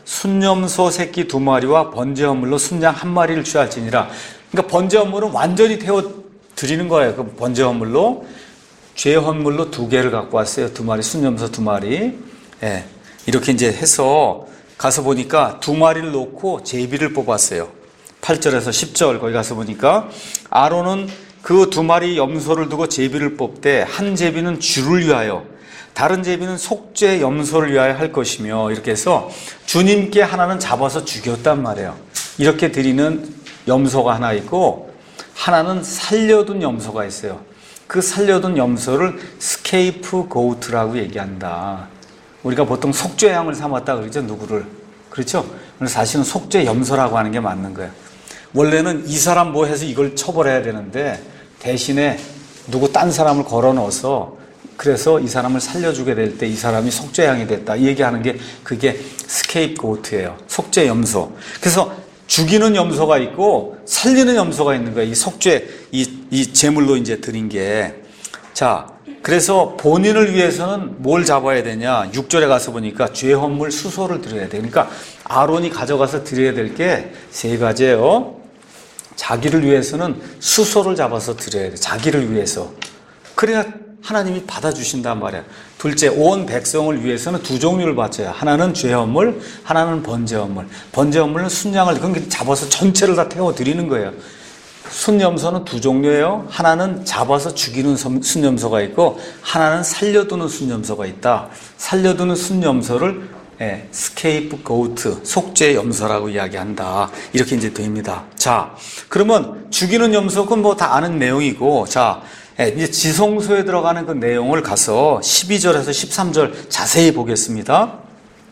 순염소 새끼 2마리와 번제 헌물로 순양 1마리를 취할지니라. 그러니까 번제 헌물은 완전히 태워 드리는 거예요. 그 번제 헌물로 죄 헌물로 2개를 갖고 왔어요. 2마리 순염소 2마리. 예. 이렇게 이제 해서 가서 보니까 2마리를 놓고 제비를 뽑았어요. 8절에서 10절 거기 가서 보니까 아론은 그 2마리 염소를 두고 제비를 뽑되 한 제비는 주를 위하여 다른 제비는 속죄 염소를 위하여 할 것이며 이렇게 해서 주님께 하나는 잡아서 죽였단 말이에요. 이렇게 드리는 염소가 하나 있고 하나는 살려둔 염소가 있어요. 그 살려둔 염소를 스케이프 고우트라고 얘기한다. 우리가 보통 속죄양을 삼았다 그러죠. 누구를. 그렇죠? 그래서 사실은 속죄 염소라고 하는 게 맞는 거예요. 원래는 이 사람 뭐 해서 이걸 처벌해야 되는데 대신에 누구 딴 사람을 걸어 넣어서 그래서 이 사람을 살려주게 될 때 이 사람이 속죄양이 됐다. 이 얘기하는 게 그게 스케이프고트예요. 속죄 염소. 그래서 죽이는 염소가 있고 살리는 염소가 있는 거예요. 이 속죄 이 제물로 이제 드린 게. 자, 그래서 본인을 위해서는 뭘 잡아야 되냐? 6절에 가서 보니까 죄 헌물 수소를 드려야 돼. 그러니까 아론이 가져가서 드려야 될 게 3가지예요. 자기를 위해서는 수소를 잡아서 드려야 돼. 자기를 위해서. 그래야 하나님이 받아주신단 말이야. 둘째, 온 백성을 위해서는 2종류를 바쳐요. 하나는 죄 헌물, 하나는 번제 헌물. 번제 헌물은 순양을 잡아서 전체를 다 태워 드리는 거예요. 순염소는 2종류예요. 하나는 잡아서 죽이는 순염소가 있고 하나는 살려두는 순염소가 있다. 살려두는 순염소를 스케이프 고우트, 속죄 염소라고 이야기한다. 이렇게 이제 됩니다. 자, 그러면 죽이는 염소, 그건 뭐 다 아는 내용이고, 자, 이제 지성소에 들어가는 그 내용을 가서 12절에서 13절 자세히 보겠습니다.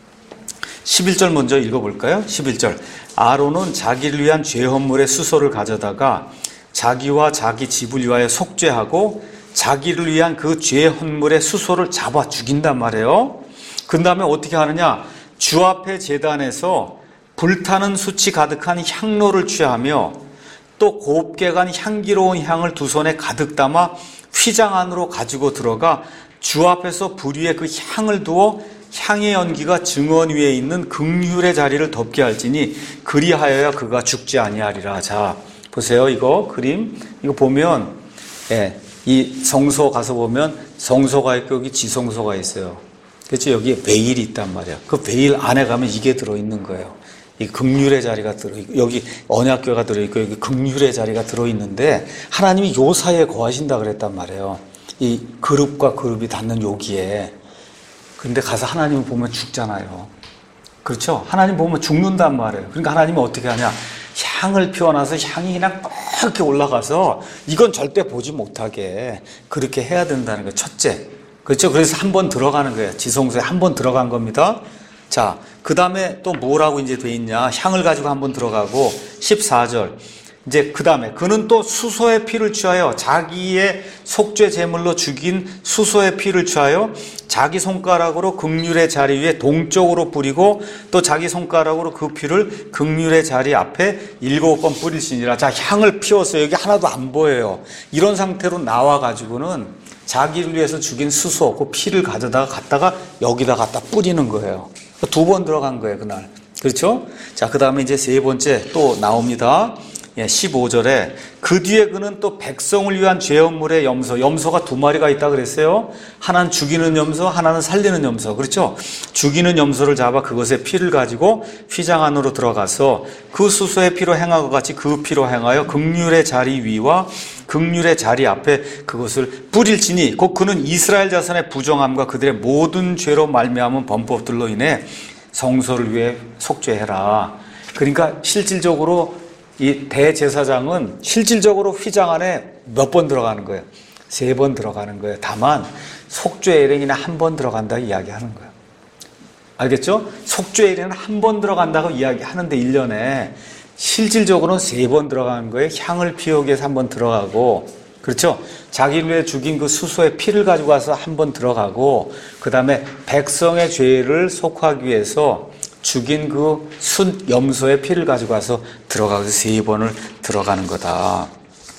11절 먼저 읽어볼까요? 11절. 아론은 자기를 위한 죄 헌물의 수소를 가져다가 자기와 자기 집을 위하여 속죄하고 자기를 위한 그 죄 헌물의 수소를 잡아 죽인단 말이에요. 그 다음에 어떻게 하느냐? 주 앞에 제단에서 불타는 숯이 가득한 향로를 취하며 또 곱게 간 향기로운 향을 2손에 가득 담아 휘장 안으로 가지고 들어가 주 앞에서 불 위에 그 향을 두어 향의 연기가 증언 위에 있는 긍휼의 자리를 덮게 할지니 그리하여야 그가 죽지 아니하리라. 자, 보세요. 이거 그림. 이거 보면 이 성소 가서 보면 성소가 있고 여기 지성소가 있어요. 그렇죠? 여기에 베일이 있단 말이야. 그 베일 안에 가면 이게 들어있는 거예요. 이 긍휼의 자리가 들어있고 여기 언약궤가 들어있고 여기 긍휼의 자리가 들어있는데 하나님이 요 사이에 거하신다 그랬단 말이에요. 이 그룹과 그룹이 닿는 여기에. 근데 가서 하나님을 보면 죽잖아요. 그렇죠? 하나님 보면 죽는단 말이에요. 그러니까 하나님은 어떻게 하냐? 향을 피워놔서 향이 그냥 이렇게 올라가서 이건 절대 보지 못하게 그렇게 해야 된다는 거예요. 첫째. 그렇죠? 그래서 한 번 들어가는 거예요. 지성소에 한 번 들어간 겁니다. 자, 그 다음에 또 뭐라고 이제 돼 있냐? 향을 가지고 한 번 들어가고 14절. 이제 그 다음에 그는 또 수소의 피를 취하여 자기의 속죄 제물로 죽인 수소의 피를 취하여 자기 손가락으로 긍휼의 자리 위에 동쪽으로 뿌리고 또 자기 손가락으로 그 피를 긍휼의 자리 앞에 7번 뿌릴지니라. 자, 향을 피웠어요. 여기 하나도 안 보여요. 이런 상태로 나와가지고는 자기를 위해서 죽인 수소, 그 피를 갖다가 여기다 갖다 뿌리는 거예요. 2번 들어간 거예요, 그날. 그렇죠? 자, 그 다음에 이제 3번째 또 나옵니다. 15절에 그 뒤에 그는 또 백성을 위한 죄 헌물의 염소가 2마리가 있다 그랬어요. 하나는 죽이는 염소, 하나는 살리는 염소. 그렇죠? 죽이는 염소를 잡아 그것의 피를 가지고 휘장 안으로 들어가서 그 수소의 피로 행하고 같이 그 피로 행하여 긍휼의 자리 위와 긍휼의 자리 앞에 그것을 뿌릴지니 곧 그는 이스라엘 자손의 부정함과 그들의 모든 죄로 말미암은 범법들로 인해 성소를 위해 속죄해라. 그러니까 실질적으로 이 대제사장은 실질적으로 휘장 안에 몇 번 들어가는 거예요? 3번 들어가는 거예요. 다만 속죄 예령이나 1번 들어간다고 이야기하는 거예요. 알겠죠? 속죄 예령은 1번 들어간다고 이야기하는데 1년에 실질적으로는 3번 들어가는 거예요. 향을 피우기 위해서 1번 들어가고, 그렇죠? 자기를 위해 죽인 그 수소의 피를 가지고 와서 1번 들어가고, 그 다음에 백성의 죄를 속하기 위해서 죽인 그 순염소의 피를 가지고 와서 들어가서 3번을 들어가는 거다.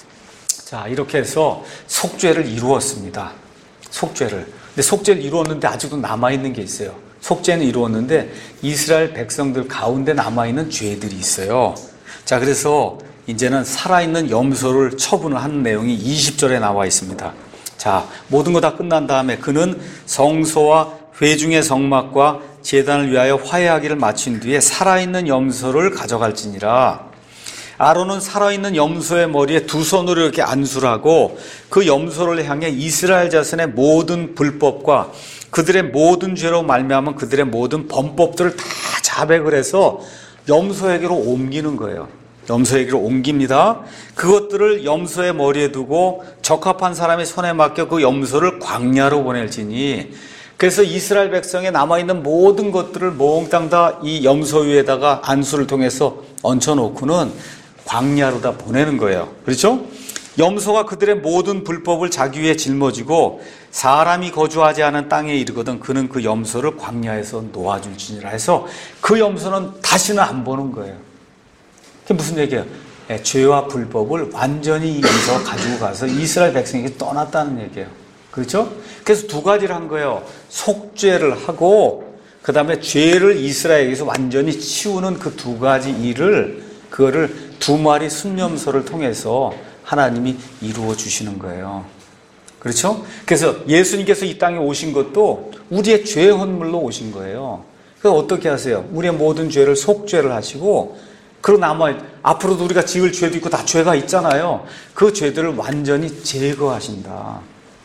자, 이렇게 해서 속죄를 이루었습니다. 속죄를. 근데 속죄를 이루었는데 아직도 남아있는 게 있어요. 속죄는 이루었는데 이스라엘 백성들 가운데 남아있는 죄들이 있어요. 자, 그래서 이제는 살아있는 염소를 처분을 하는 내용이 20절에 나와 있습니다. 자, 모든 거 다 끝난 다음에 그는 성소와 회중의 성막과 제단을 위하여 화해하기를 마친 뒤에 살아있는 염소를 가져갈지니라. 아론은 살아있는 염소의 머리에 두 손으로 이렇게 안수를 하고 그 염소를 향해 이스라엘 자손의 모든 불법과 그들의 모든 죄로 말미암은 그들의 모든 범법들을 다 자백을 해서 염소에게로 옮기는 거예요. 염소에게로 옮깁니다. 그것들을 염소의 머리에 두고 적합한 사람의 손에 맡겨 그 염소를 광야로 보낼지니. 그래서 이스라엘 백성에 남아있는 모든 것들을 몽땅 다 이 염소 위에다가 안수를 통해서 얹혀놓고는 광야로 다 보내는 거예요. 그렇죠? 염소가 그들의 모든 불법을 자기 위에 짊어지고 사람이 거주하지 않은 땅에 이르거든 그는 그 염소를 광야에서 놓아줄지니라 해서 그 염소는 다시는 안 보는 거예요. 그게 무슨 얘기예요? 죄와 불법을 완전히 이 염소가 가지고 가서 이스라엘 백성에게 떠났다는 얘기예요. 그렇죠? 그래서 두 가지를 한 거예요. 속죄를 하고 그 다음에 죄를 이스라엘에게서 완전히 치우는 그 두 가지 일을 그거를 두 마리 순염소를 통해서 하나님이 이루어 주시는 거예요. 그렇죠? 그래서 예수님께서 이 땅에 오신 것도 우리의 죄 헌물로 오신 거예요. 그래서 어떻게 하세요? 우리의 모든 죄를 속죄를 하시고 그리고 앞으로도 우리가 지을 죄도 있고 다 죄가 있잖아요. 그 죄들을 완전히 제거하신다.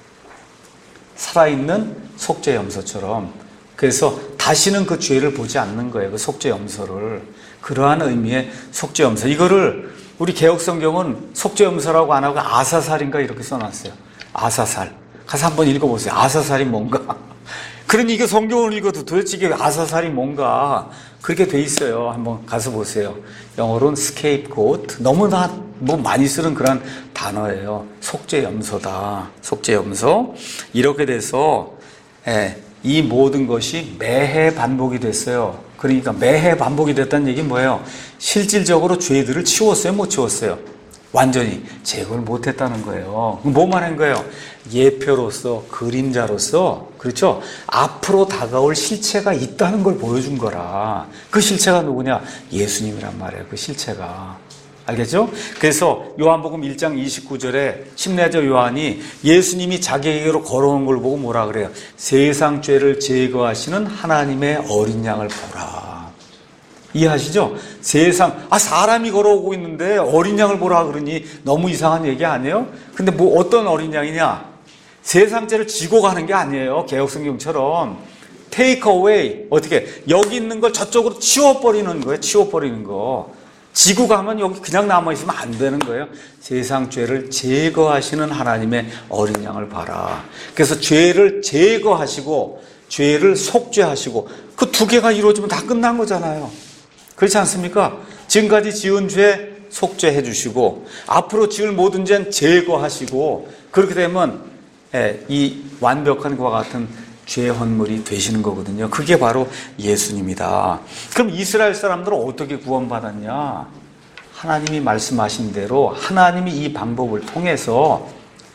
살아있는 속죄 염소처럼. 그래서 다시는 그 죄를 보지 않는 거예요. 그 속죄 염소를. 그러한 의미의 속죄 염소. 이거를 우리 개혁성경은 속죄 염소라고 안 하고 아사살인가 이렇게 써놨어요. 아사살. 가서 한번 읽어보세요. 아사살이 뭔가. 그러니 이게 성경을 읽어도 도대체 이게 아사살이 뭔가 그렇게 돼 있어요. 한번 가서 보세요. 영어로는 scapegoat. 너무나 많이 쓰는 그런 단어예요. 속죄 염소다. 속죄 염소. 이렇게 돼서 이 모든 것이 매해 반복이 됐어요. 그러니까 매해 반복이 됐다는 얘기는 뭐예요? 실질적으로 죄들을 치웠어요? 못 치웠어요? 완전히 제거를 못했다는 거예요. 뭐만 한 거예요? 예표로서, 그림자로서, 그렇죠? 앞으로 다가올 실체가 있다는 걸 보여준 거라. 그 실체가 누구냐? 예수님이란 말이에요. 그 실체가. 알겠죠? 그래서 요한복음 1장 29절에 침례자 요한이 예수님이 자기에게로 걸어오는 걸 보고 뭐라 그래요? 세상 죄를 제거하시는 하나님의 어린 양을 보라. 이해하시죠? 사람이 걸어오고 있는데 어린 양을 보라 그러니 너무 이상한 얘기 아니에요? 근데 뭐 어떤 어린 양이냐? 세상 죄를 지고 가는 게 아니에요. 개혁성경처럼. take away. 어떻게? 여기 있는 걸 저쪽으로 치워버리는 거예요. 치워버리는 거. 지고 가면 여기 그냥 남아있으면 안 되는 거예요. 세상 죄를 제거하시는 하나님의 어린 양을 봐라. 그래서 죄를 제거하시고 죄를 속죄하시고 그 두 개가 이루어지면 다 끝난 거잖아요. 그렇지 않습니까? 지금까지 지은 죄 속죄해 주시고 앞으로 지을 모든 죄는 제거하시고 그렇게 되면 이 완벽한 것과 같은 죄 헌물이 되시는 거거든요. 그게 바로 예수님이다. 그럼 이스라엘 사람들은 어떻게 구원받았냐? 하나님이 말씀하신 대로 하나님이 이 방법을 통해서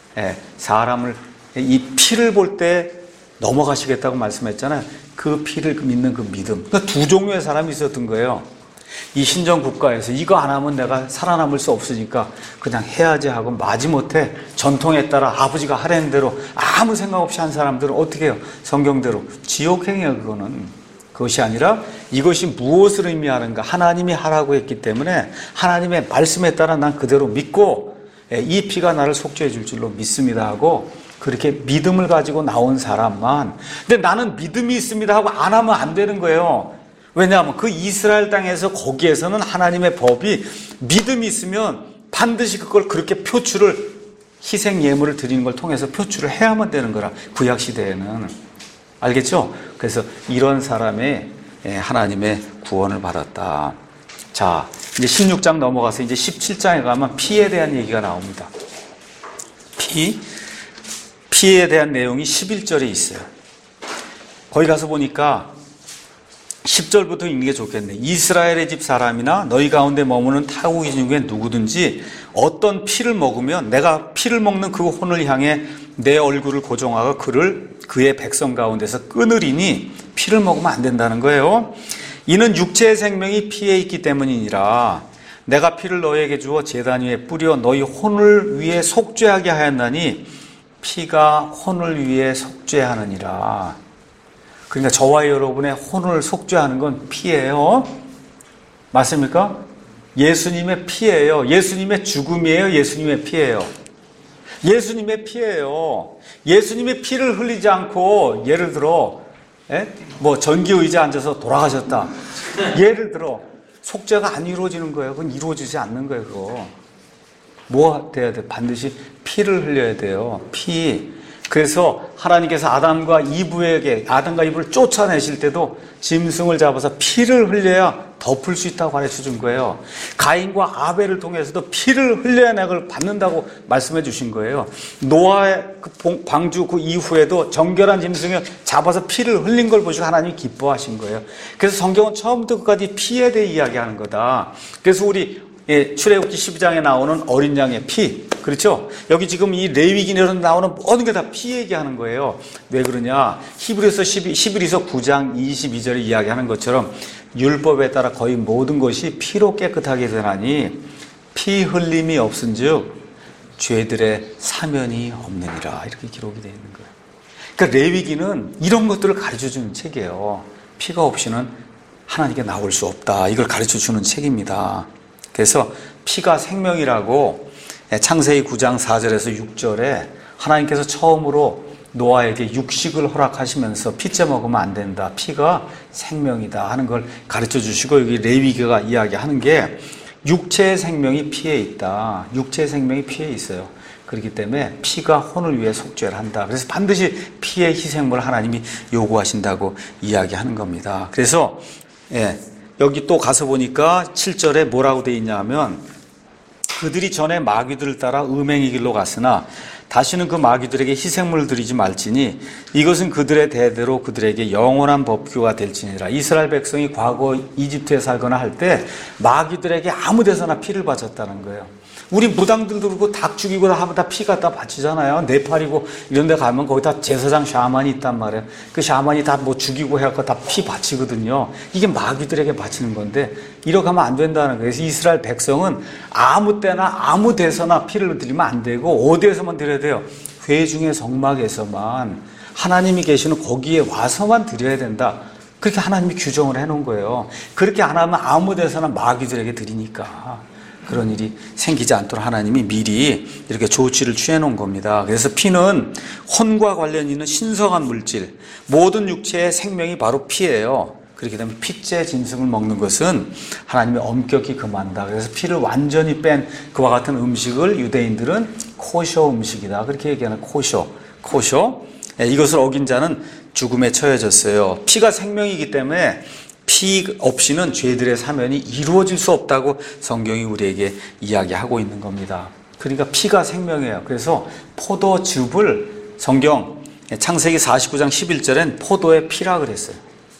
사람을 이 피를 볼 때 넘어가시겠다고 말씀했잖아요. 그 피를 믿는 그 믿음. 그러니까 두 종류의 사람이 있었던 거예요. 이 신정 국가에서 이거 안 하면 내가 살아남을 수 없으니까 그냥 해야지 하고 마지못해 전통에 따라 아버지가 하라는 대로 아무 생각 없이 한 사람들은 어떻게 해요? 성경대로 지옥행이에요. 그것이 아니라 이것이 무엇을 의미하는가? 하나님이 하라고 했기 때문에 하나님의 말씀에 따라 난 그대로 믿고 이 피가 나를 속죄해 줄 줄로 믿습니다 하고 그렇게 믿음을 가지고 나온 사람만. 근데 나는 믿음이 있습니다 하고 안 하면 안 되는 거예요. 왜냐하면 그 이스라엘 땅에서 거기에서는 하나님의 법이 믿음이 있으면 반드시 그걸 그렇게 표출을 희생 예물을 드리는 걸 통해서 표출을 해야만 되는 거라. 구약 시대에는. 알겠죠? 그래서 이런 사람의 하나님의 구원을 받았다. 자, 이제 16장 넘어가서 이제 17장에 가면 피에 대한 얘기가 나옵니다. 피에 대한 내용이 11절에 있어요. 거기 가서 보니까 10절부터 읽는 게 좋겠네. 이스라엘의 집 사람이나 너희 가운데 머무는 타국인 중에 누구든지 어떤 피를 먹으면 내가 피를 먹는 그 혼을 향해 내 얼굴을 고정하고 그를 그의 백성 가운데서 끊으리니 피를 먹으면 안 된다는 거예요. 이는 육체의 생명이 피에 있기 때문이니라. 내가 피를 너희에게 주어 제단 위에 뿌려 너희 혼을 위해 속죄하게 하였나니 피가 혼을 위해 속죄하느니라. 그러니까 저와 여러분의 혼을 속죄하는 건 피예요. 맞습니까? 예수님의 피예요. 예수님의 죽음이에요. 예수님의 피예요. 예수님의 피예요. 예수님의 피를 흘리지 않고 예를 들어 뭐 전기 의자에 앉아서 돌아가셨다. 예를 들어 속죄가 안 이루어지는 거예요. 그건 이루어지지 않는 거예요. 그거. 뭐 돼야 돼? 반드시 피를 흘려야 돼요. 피. 그래서 하나님께서 아담과 이브를 쫓아내실 때도 짐승을 잡아서 피를 흘려야 덮을 수 있다고 가르쳐 준 거예요. 가인과 아벨을 통해서도 피를 흘려야 낙을 받는다고 말씀해 주신 거예요. 노아의 방주 그 이후에도 정결한 짐승을 잡아서 피를 흘린 걸 보시고 하나님이 기뻐하신 거예요. 그래서 성경은 처음부터 끝까지 피에 대해 이야기하는 거다. 그래서 우리 출애굽기 12장에 나오는 어린 양의 피, 그렇죠? 여기 지금 이 레위기에서 나오는 모든 게 다 피 얘기하는 거예요. 왜 그러냐? 히브리서 9장 22절에 이야기하는 것처럼 율법에 따라 거의 모든 것이 피로 깨끗하게 되나니 피 흘림이 없은즉 죄들의 사면이 없느니라. 이렇게 기록이 되어 있는 거예요. 그러니까 레위기는 이런 것들을 가르쳐주는 책이에요. 피가 없이는 하나님께 나올 수 없다. 이걸 가르쳐주는 책입니다. 그래서 피가 생명이라고 창세기 9장 4절에서 6절에 하나님께서 처음으로 노아에게 육식을 허락하시면서 피째 먹으면 안 된다. 피가 생명이다 하는 걸 가르쳐 주시고 여기 레위기가 이야기하는 게 육체의 생명이 피에 있다. 육체의 생명이 피에 있어요. 그렇기 때문에 피가 혼을 위해 속죄를 한다. 그래서 반드시 피의 희생물을 하나님이 요구하신다고 이야기하는 겁니다. 그래서 여기 또 가서 보니까 7절에 뭐라고 되어 있냐 하면 그들이 전에 마귀들을 따라 음행의 길로 갔으나 다시는 그 마귀들에게 희생물을 드리지 말지니 이것은 그들의 대대로 그들에게 영원한 법규가 될지니라. 이스라엘 백성이 과거 이집트에 살거나 할 때 마귀들에게 아무 데서나 피를 바쳤다는 거예요. 우리 무당들 들고 닭 죽이고 다 피 갖다 바치잖아요. 네팔이고 이런 데 가면 거기 다 제사장 샤만이 있단 말이에요. 그 샤만이 다 뭐 죽이고 해갖고 다 피 바치거든요. 이게 마귀들에게 바치는 건데 이렇게 하면 안 된다는 거예요. 그래서 이스라엘 백성은 아무 때나 아무 데서나 피를 드리면 안 되고 어디에서만 드려야 돼요? 회중의 성막에서만 하나님이 계시는 거기에 와서만 드려야 된다. 그렇게 하나님이 규정을 해놓은 거예요. 그렇게 안 하면 아무 데서나 마귀들에게 드리니까 그런 일이 생기지 않도록 하나님이 미리 이렇게 조치를 취해 놓은 겁니다. 그래서 피는 혼과 관련 있는 신성한 물질, 모든 육체의 생명이 바로 피예요. 그렇게 되면 피째 짐승을 먹는 것은 하나님이 엄격히 금한다. 그래서 피를 완전히 뺀 그와 같은 음식을 유대인들은 코쇼 음식이다. 그렇게 얘기하는 코쇼. 이것을 어긴 자는 죽음에 처해졌어요. 피가 생명이기 때문에 피 없이는 죄들의 사면이 이루어질 수 없다고 성경이 우리에게 이야기하고 있는 겁니다. 그러니까 피가 생명이에요. 그래서 포도즙을 성경 창세기 49장 11절엔 포도의 피라 그랬어요.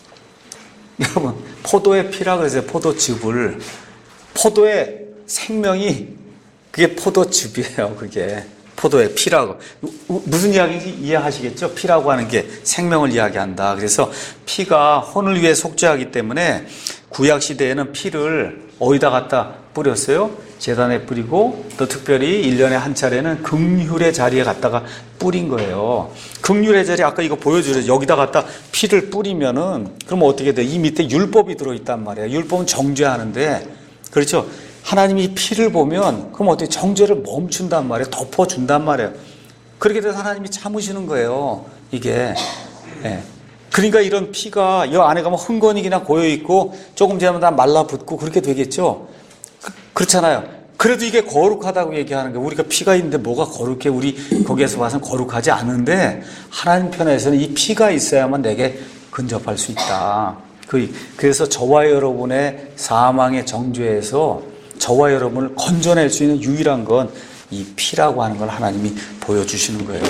여러분, 포도의 피라 그랬어요. 포도즙을. 포도의 생명이 그게 포도즙이에요. 그게 포도의 피라고. 무슨 이야기인지 이해하시겠죠? 피라고 하는 게 생명을 이야기한다. 그래서 피가 혼을 위해 속죄하기 때문에 구약 시대에는 피를 어디다 갖다 뿌렸어요? 제단에 뿌리고 또 특별히 1년에 한 차례는 긍휼의 자리에 갖다가 뿌린 거예요. 긍휼의 자리 아까 이거 보여주죠. 여기다 갖다 피를 뿌리면은 그럼 어떻게 돼? 이 밑에 율법이 들어있단 말이에요. 율법은 정죄하는데 그렇죠? 하나님이 피를 보면 그럼 어떻게 정죄를 멈춘단 말이에요. 덮어준단 말이에요. 그렇게 돼서 하나님이 참으시는 거예요. 이게. 그러니까 이런 피가 이 안에 가면 흥건이나 고여있고 조금 지나면 다 말라붙고 그렇게 되겠죠. 그렇잖아요. 그래도 이게 거룩하다고 얘기하는 거예요. 우리가 피가 있는데 뭐가 거룩해? 우리 거기에서 봐서는 거룩하지 않은데 하나님 편에서는 이 피가 있어야만 내게 근접할 수 있다. 그래서 저와 여러분의 사망의 정죄에서 저와 여러분을 건져낼 수 있는 유일한 건 이 피라고 하는 걸 하나님이 보여주시는 거예요.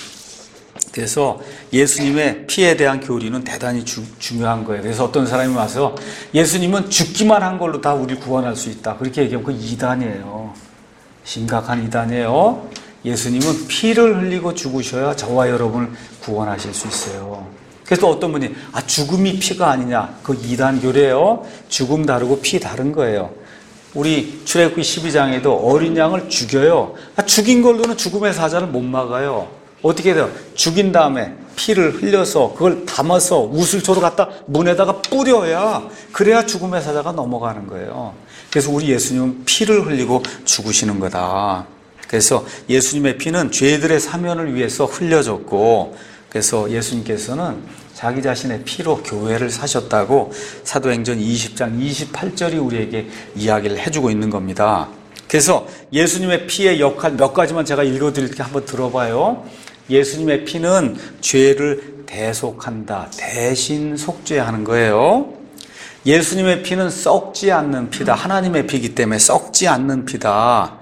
그래서 예수님의 피에 대한 교리는 대단히 중요한 거예요. 그래서 어떤 사람이 와서 예수님은 죽기만 한 걸로 다 우리를 구원할 수 있다. 그렇게 얘기하면 그 이단이에요. 심각한 이단이에요. 예수님은 피를 흘리고 죽으셔야 저와 여러분을 구원하실 수 있어요. 그래서 어떤 분이 죽음이 피가 아니냐, 그 이단교래요. 죽음 다르고 피 다른 거예요. 우리 출애굽기 12장에도 어린 양을 죽여요. 죽인 걸로는 죽음의 사자를 못 막아요. 어떻게 돼요? 죽인 다음에 피를 흘려서 그걸 담아서 우슬초로 갖다 문에다가 뿌려야, 그래야 죽음의 사자가 넘어가는 거예요. 그래서 우리 예수님은 피를 흘리고 죽으시는 거다. 그래서 예수님의 피는 죄들의 사면을 위해서 흘려졌고, 그래서 예수님께서는 자기 자신의 피로 교회를 사셨다고 사도행전 20장 28절이 우리에게 이야기를 해주고 있는 겁니다. 그래서 예수님의 피의 역할 몇 가지만 제가 읽어드릴게 한번 들어봐요. 예수님의 피는 죄를 대속한다. 대신 속죄하는 거예요. 예수님의 피는 썩지 않는 피다. 하나님의 피이기 때문에 썩지 않는 피다.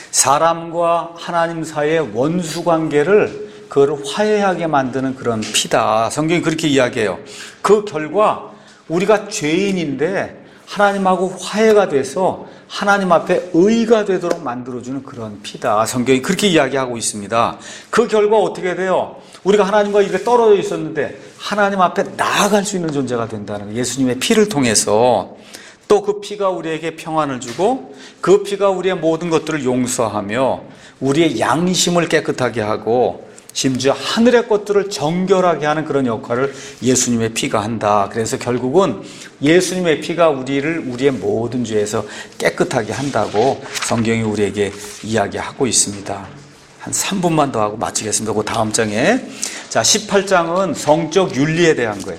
사람과 하나님 사이의 원수 관계를 그걸 화해하게 만드는 그런 피다. 성경이 그렇게 이야기해요. 그 결과 우리가 죄인인데 하나님하고 화해가 돼서 하나님 앞에 의가 되도록 만들어주는 그런 피다. 성경이 그렇게 이야기하고 있습니다. 그 결과 어떻게 돼요? 우리가 하나님과 이렇게 떨어져 있었는데 하나님 앞에 나아갈 수 있는 존재가 된다는 거예요. 예수님의 피를 통해서. 또 그 피가 우리에게 평안을 주고, 그 피가 우리의 모든 것들을 용서하며 우리의 양심을 깨끗하게 하고, 심지어 하늘의 것들을 정결하게 하는 그런 역할을 예수님의 피가 한다. 그래서 결국은 예수님의 피가 우리의 모든 죄에서 깨끗하게 한다고 성경이 우리에게 이야기하고 있습니다. 한 3분만 더 하고 마치겠습니다. 그 다음 장에. 자, 18장은 성적 윤리에 대한 거예요.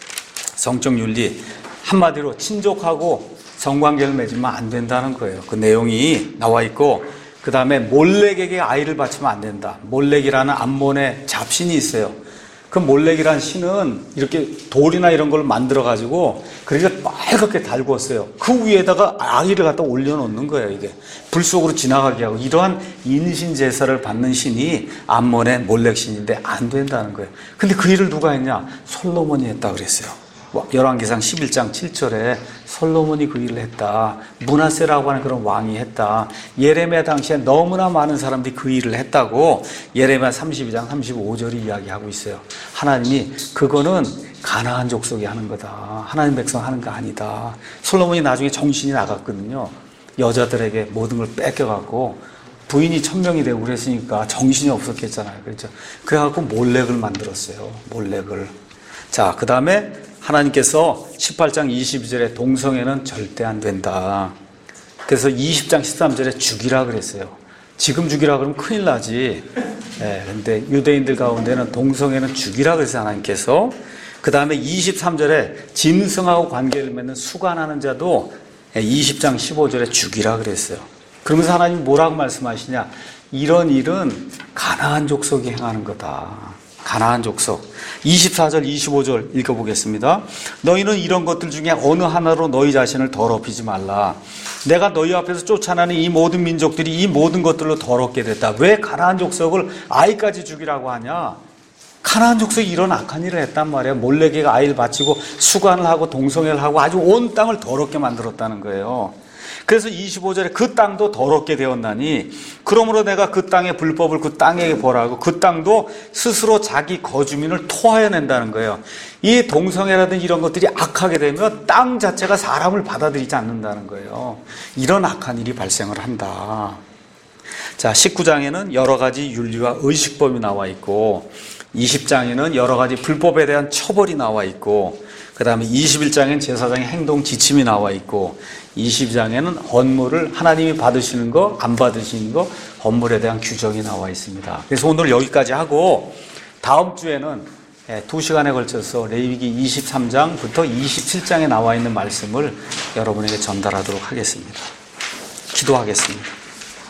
성적 윤리. 한마디로 친족하고 성관계를 맺으면 안 된다는 거예요. 그 내용이 나와 있고, 그 다음에 몰렉에게 아이를 바치면 안 된다. 몰렉이라는 암몬의 잡신이 있어요. 그 몰렉이라는 신은 이렇게 돌이나 이런 걸 만들어가지고 그렇게 빨갛게 달궜어요. 그 위에다가 아기를 갖다 올려놓는 거예요. 이게 불 속으로 지나가게 하고, 이러한 인신 제사를 받는 신이 암몬의 몰렉 신인데 안 된다는 거예요. 근데 그 일을 누가 했냐? 솔로몬이 했다 그랬어요. 열왕기상 11장 7절에 솔로몬이 그 일을 했다. 므낫세라고 하는 그런 왕이 했다. 예레미야 당시에 너무나 많은 사람들이 그 일을 했다고 예레미야 32장 35절이 이야기하고 있어요. 하나님이 그거는 가나안 족속이 하는 거다. 하나님 백성 하는 거 아니다. 솔로몬이 나중에 정신이 나갔거든요. 여자들에게 모든 걸 뺏겨갖고 부인이 1000명이 되고 그랬으니까 정신이 없었겠잖아요. 그렇죠? 그래갖고 몰렉을 만들었어요. 몰렉을. 자, 그 다음에 하나님께서 18장 22절에 동성애는 절대 안 된다. 그래서 20장 13절에 죽이라 그랬어요. 지금 죽이라 그러면 큰일 나지. 근데 유대인들 가운데는 동성애는 죽이라 그랬어요, 하나님께서. 그 다음에 23절에 짐승하고 관계를 맺는 수간하는 자도 20장 15절에 죽이라 그랬어요. 그러면서 하나님 뭐라고 말씀하시냐? 이런 일은 가나안 족속이 행하는 거다. 가나안 족속. 24절 25절 읽어보겠습니다. 너희는 이런 것들 중에 어느 하나로 너희 자신을 더럽히지 말라. 내가 너희 앞에서 쫓아내는 이 모든 민족들이 이 모든 것들로 더럽게 됐다. 왜 가나안 족속을 아이까지 죽이라고 하냐? 가나안 족속이 이런 악한 일을 했단 말이에요. 몰렉에게 아이를 바치고 수간을 하고 동성애를 하고 아주 온 땅을 더럽게 만들었다는 거예요. 그래서 25절에 그 땅도 더럽게 되었나니 그러므로 내가 그 땅의 불법을 그 땅에게 벌하고 그 땅도 스스로 자기 거주민을 토하여낸다는 거예요. 이 동성애라든지 이런 것들이 악하게 되면 땅 자체가 사람을 받아들이지 않는다는 거예요. 이런 악한 일이 발생을 한다. 자, 19장에는 여러 가지 윤리와 의식법이 나와 있고 20장에는 여러 가지 불법에 대한 처벌이 나와 있고 그 다음에 21장에는 제사장의 행동 지침이 나와 있고 22장에는 헌물을 하나님이 받으시는 거, 안 받으시는 거, 헌물에 대한 규정이 나와 있습니다. 그래서 오늘 여기까지 하고 다음 주에는 2시간에 걸쳐서 레위기 23장부터 27장에 나와 있는 말씀을 여러분에게 전달하도록 하겠습니다. 기도하겠습니다.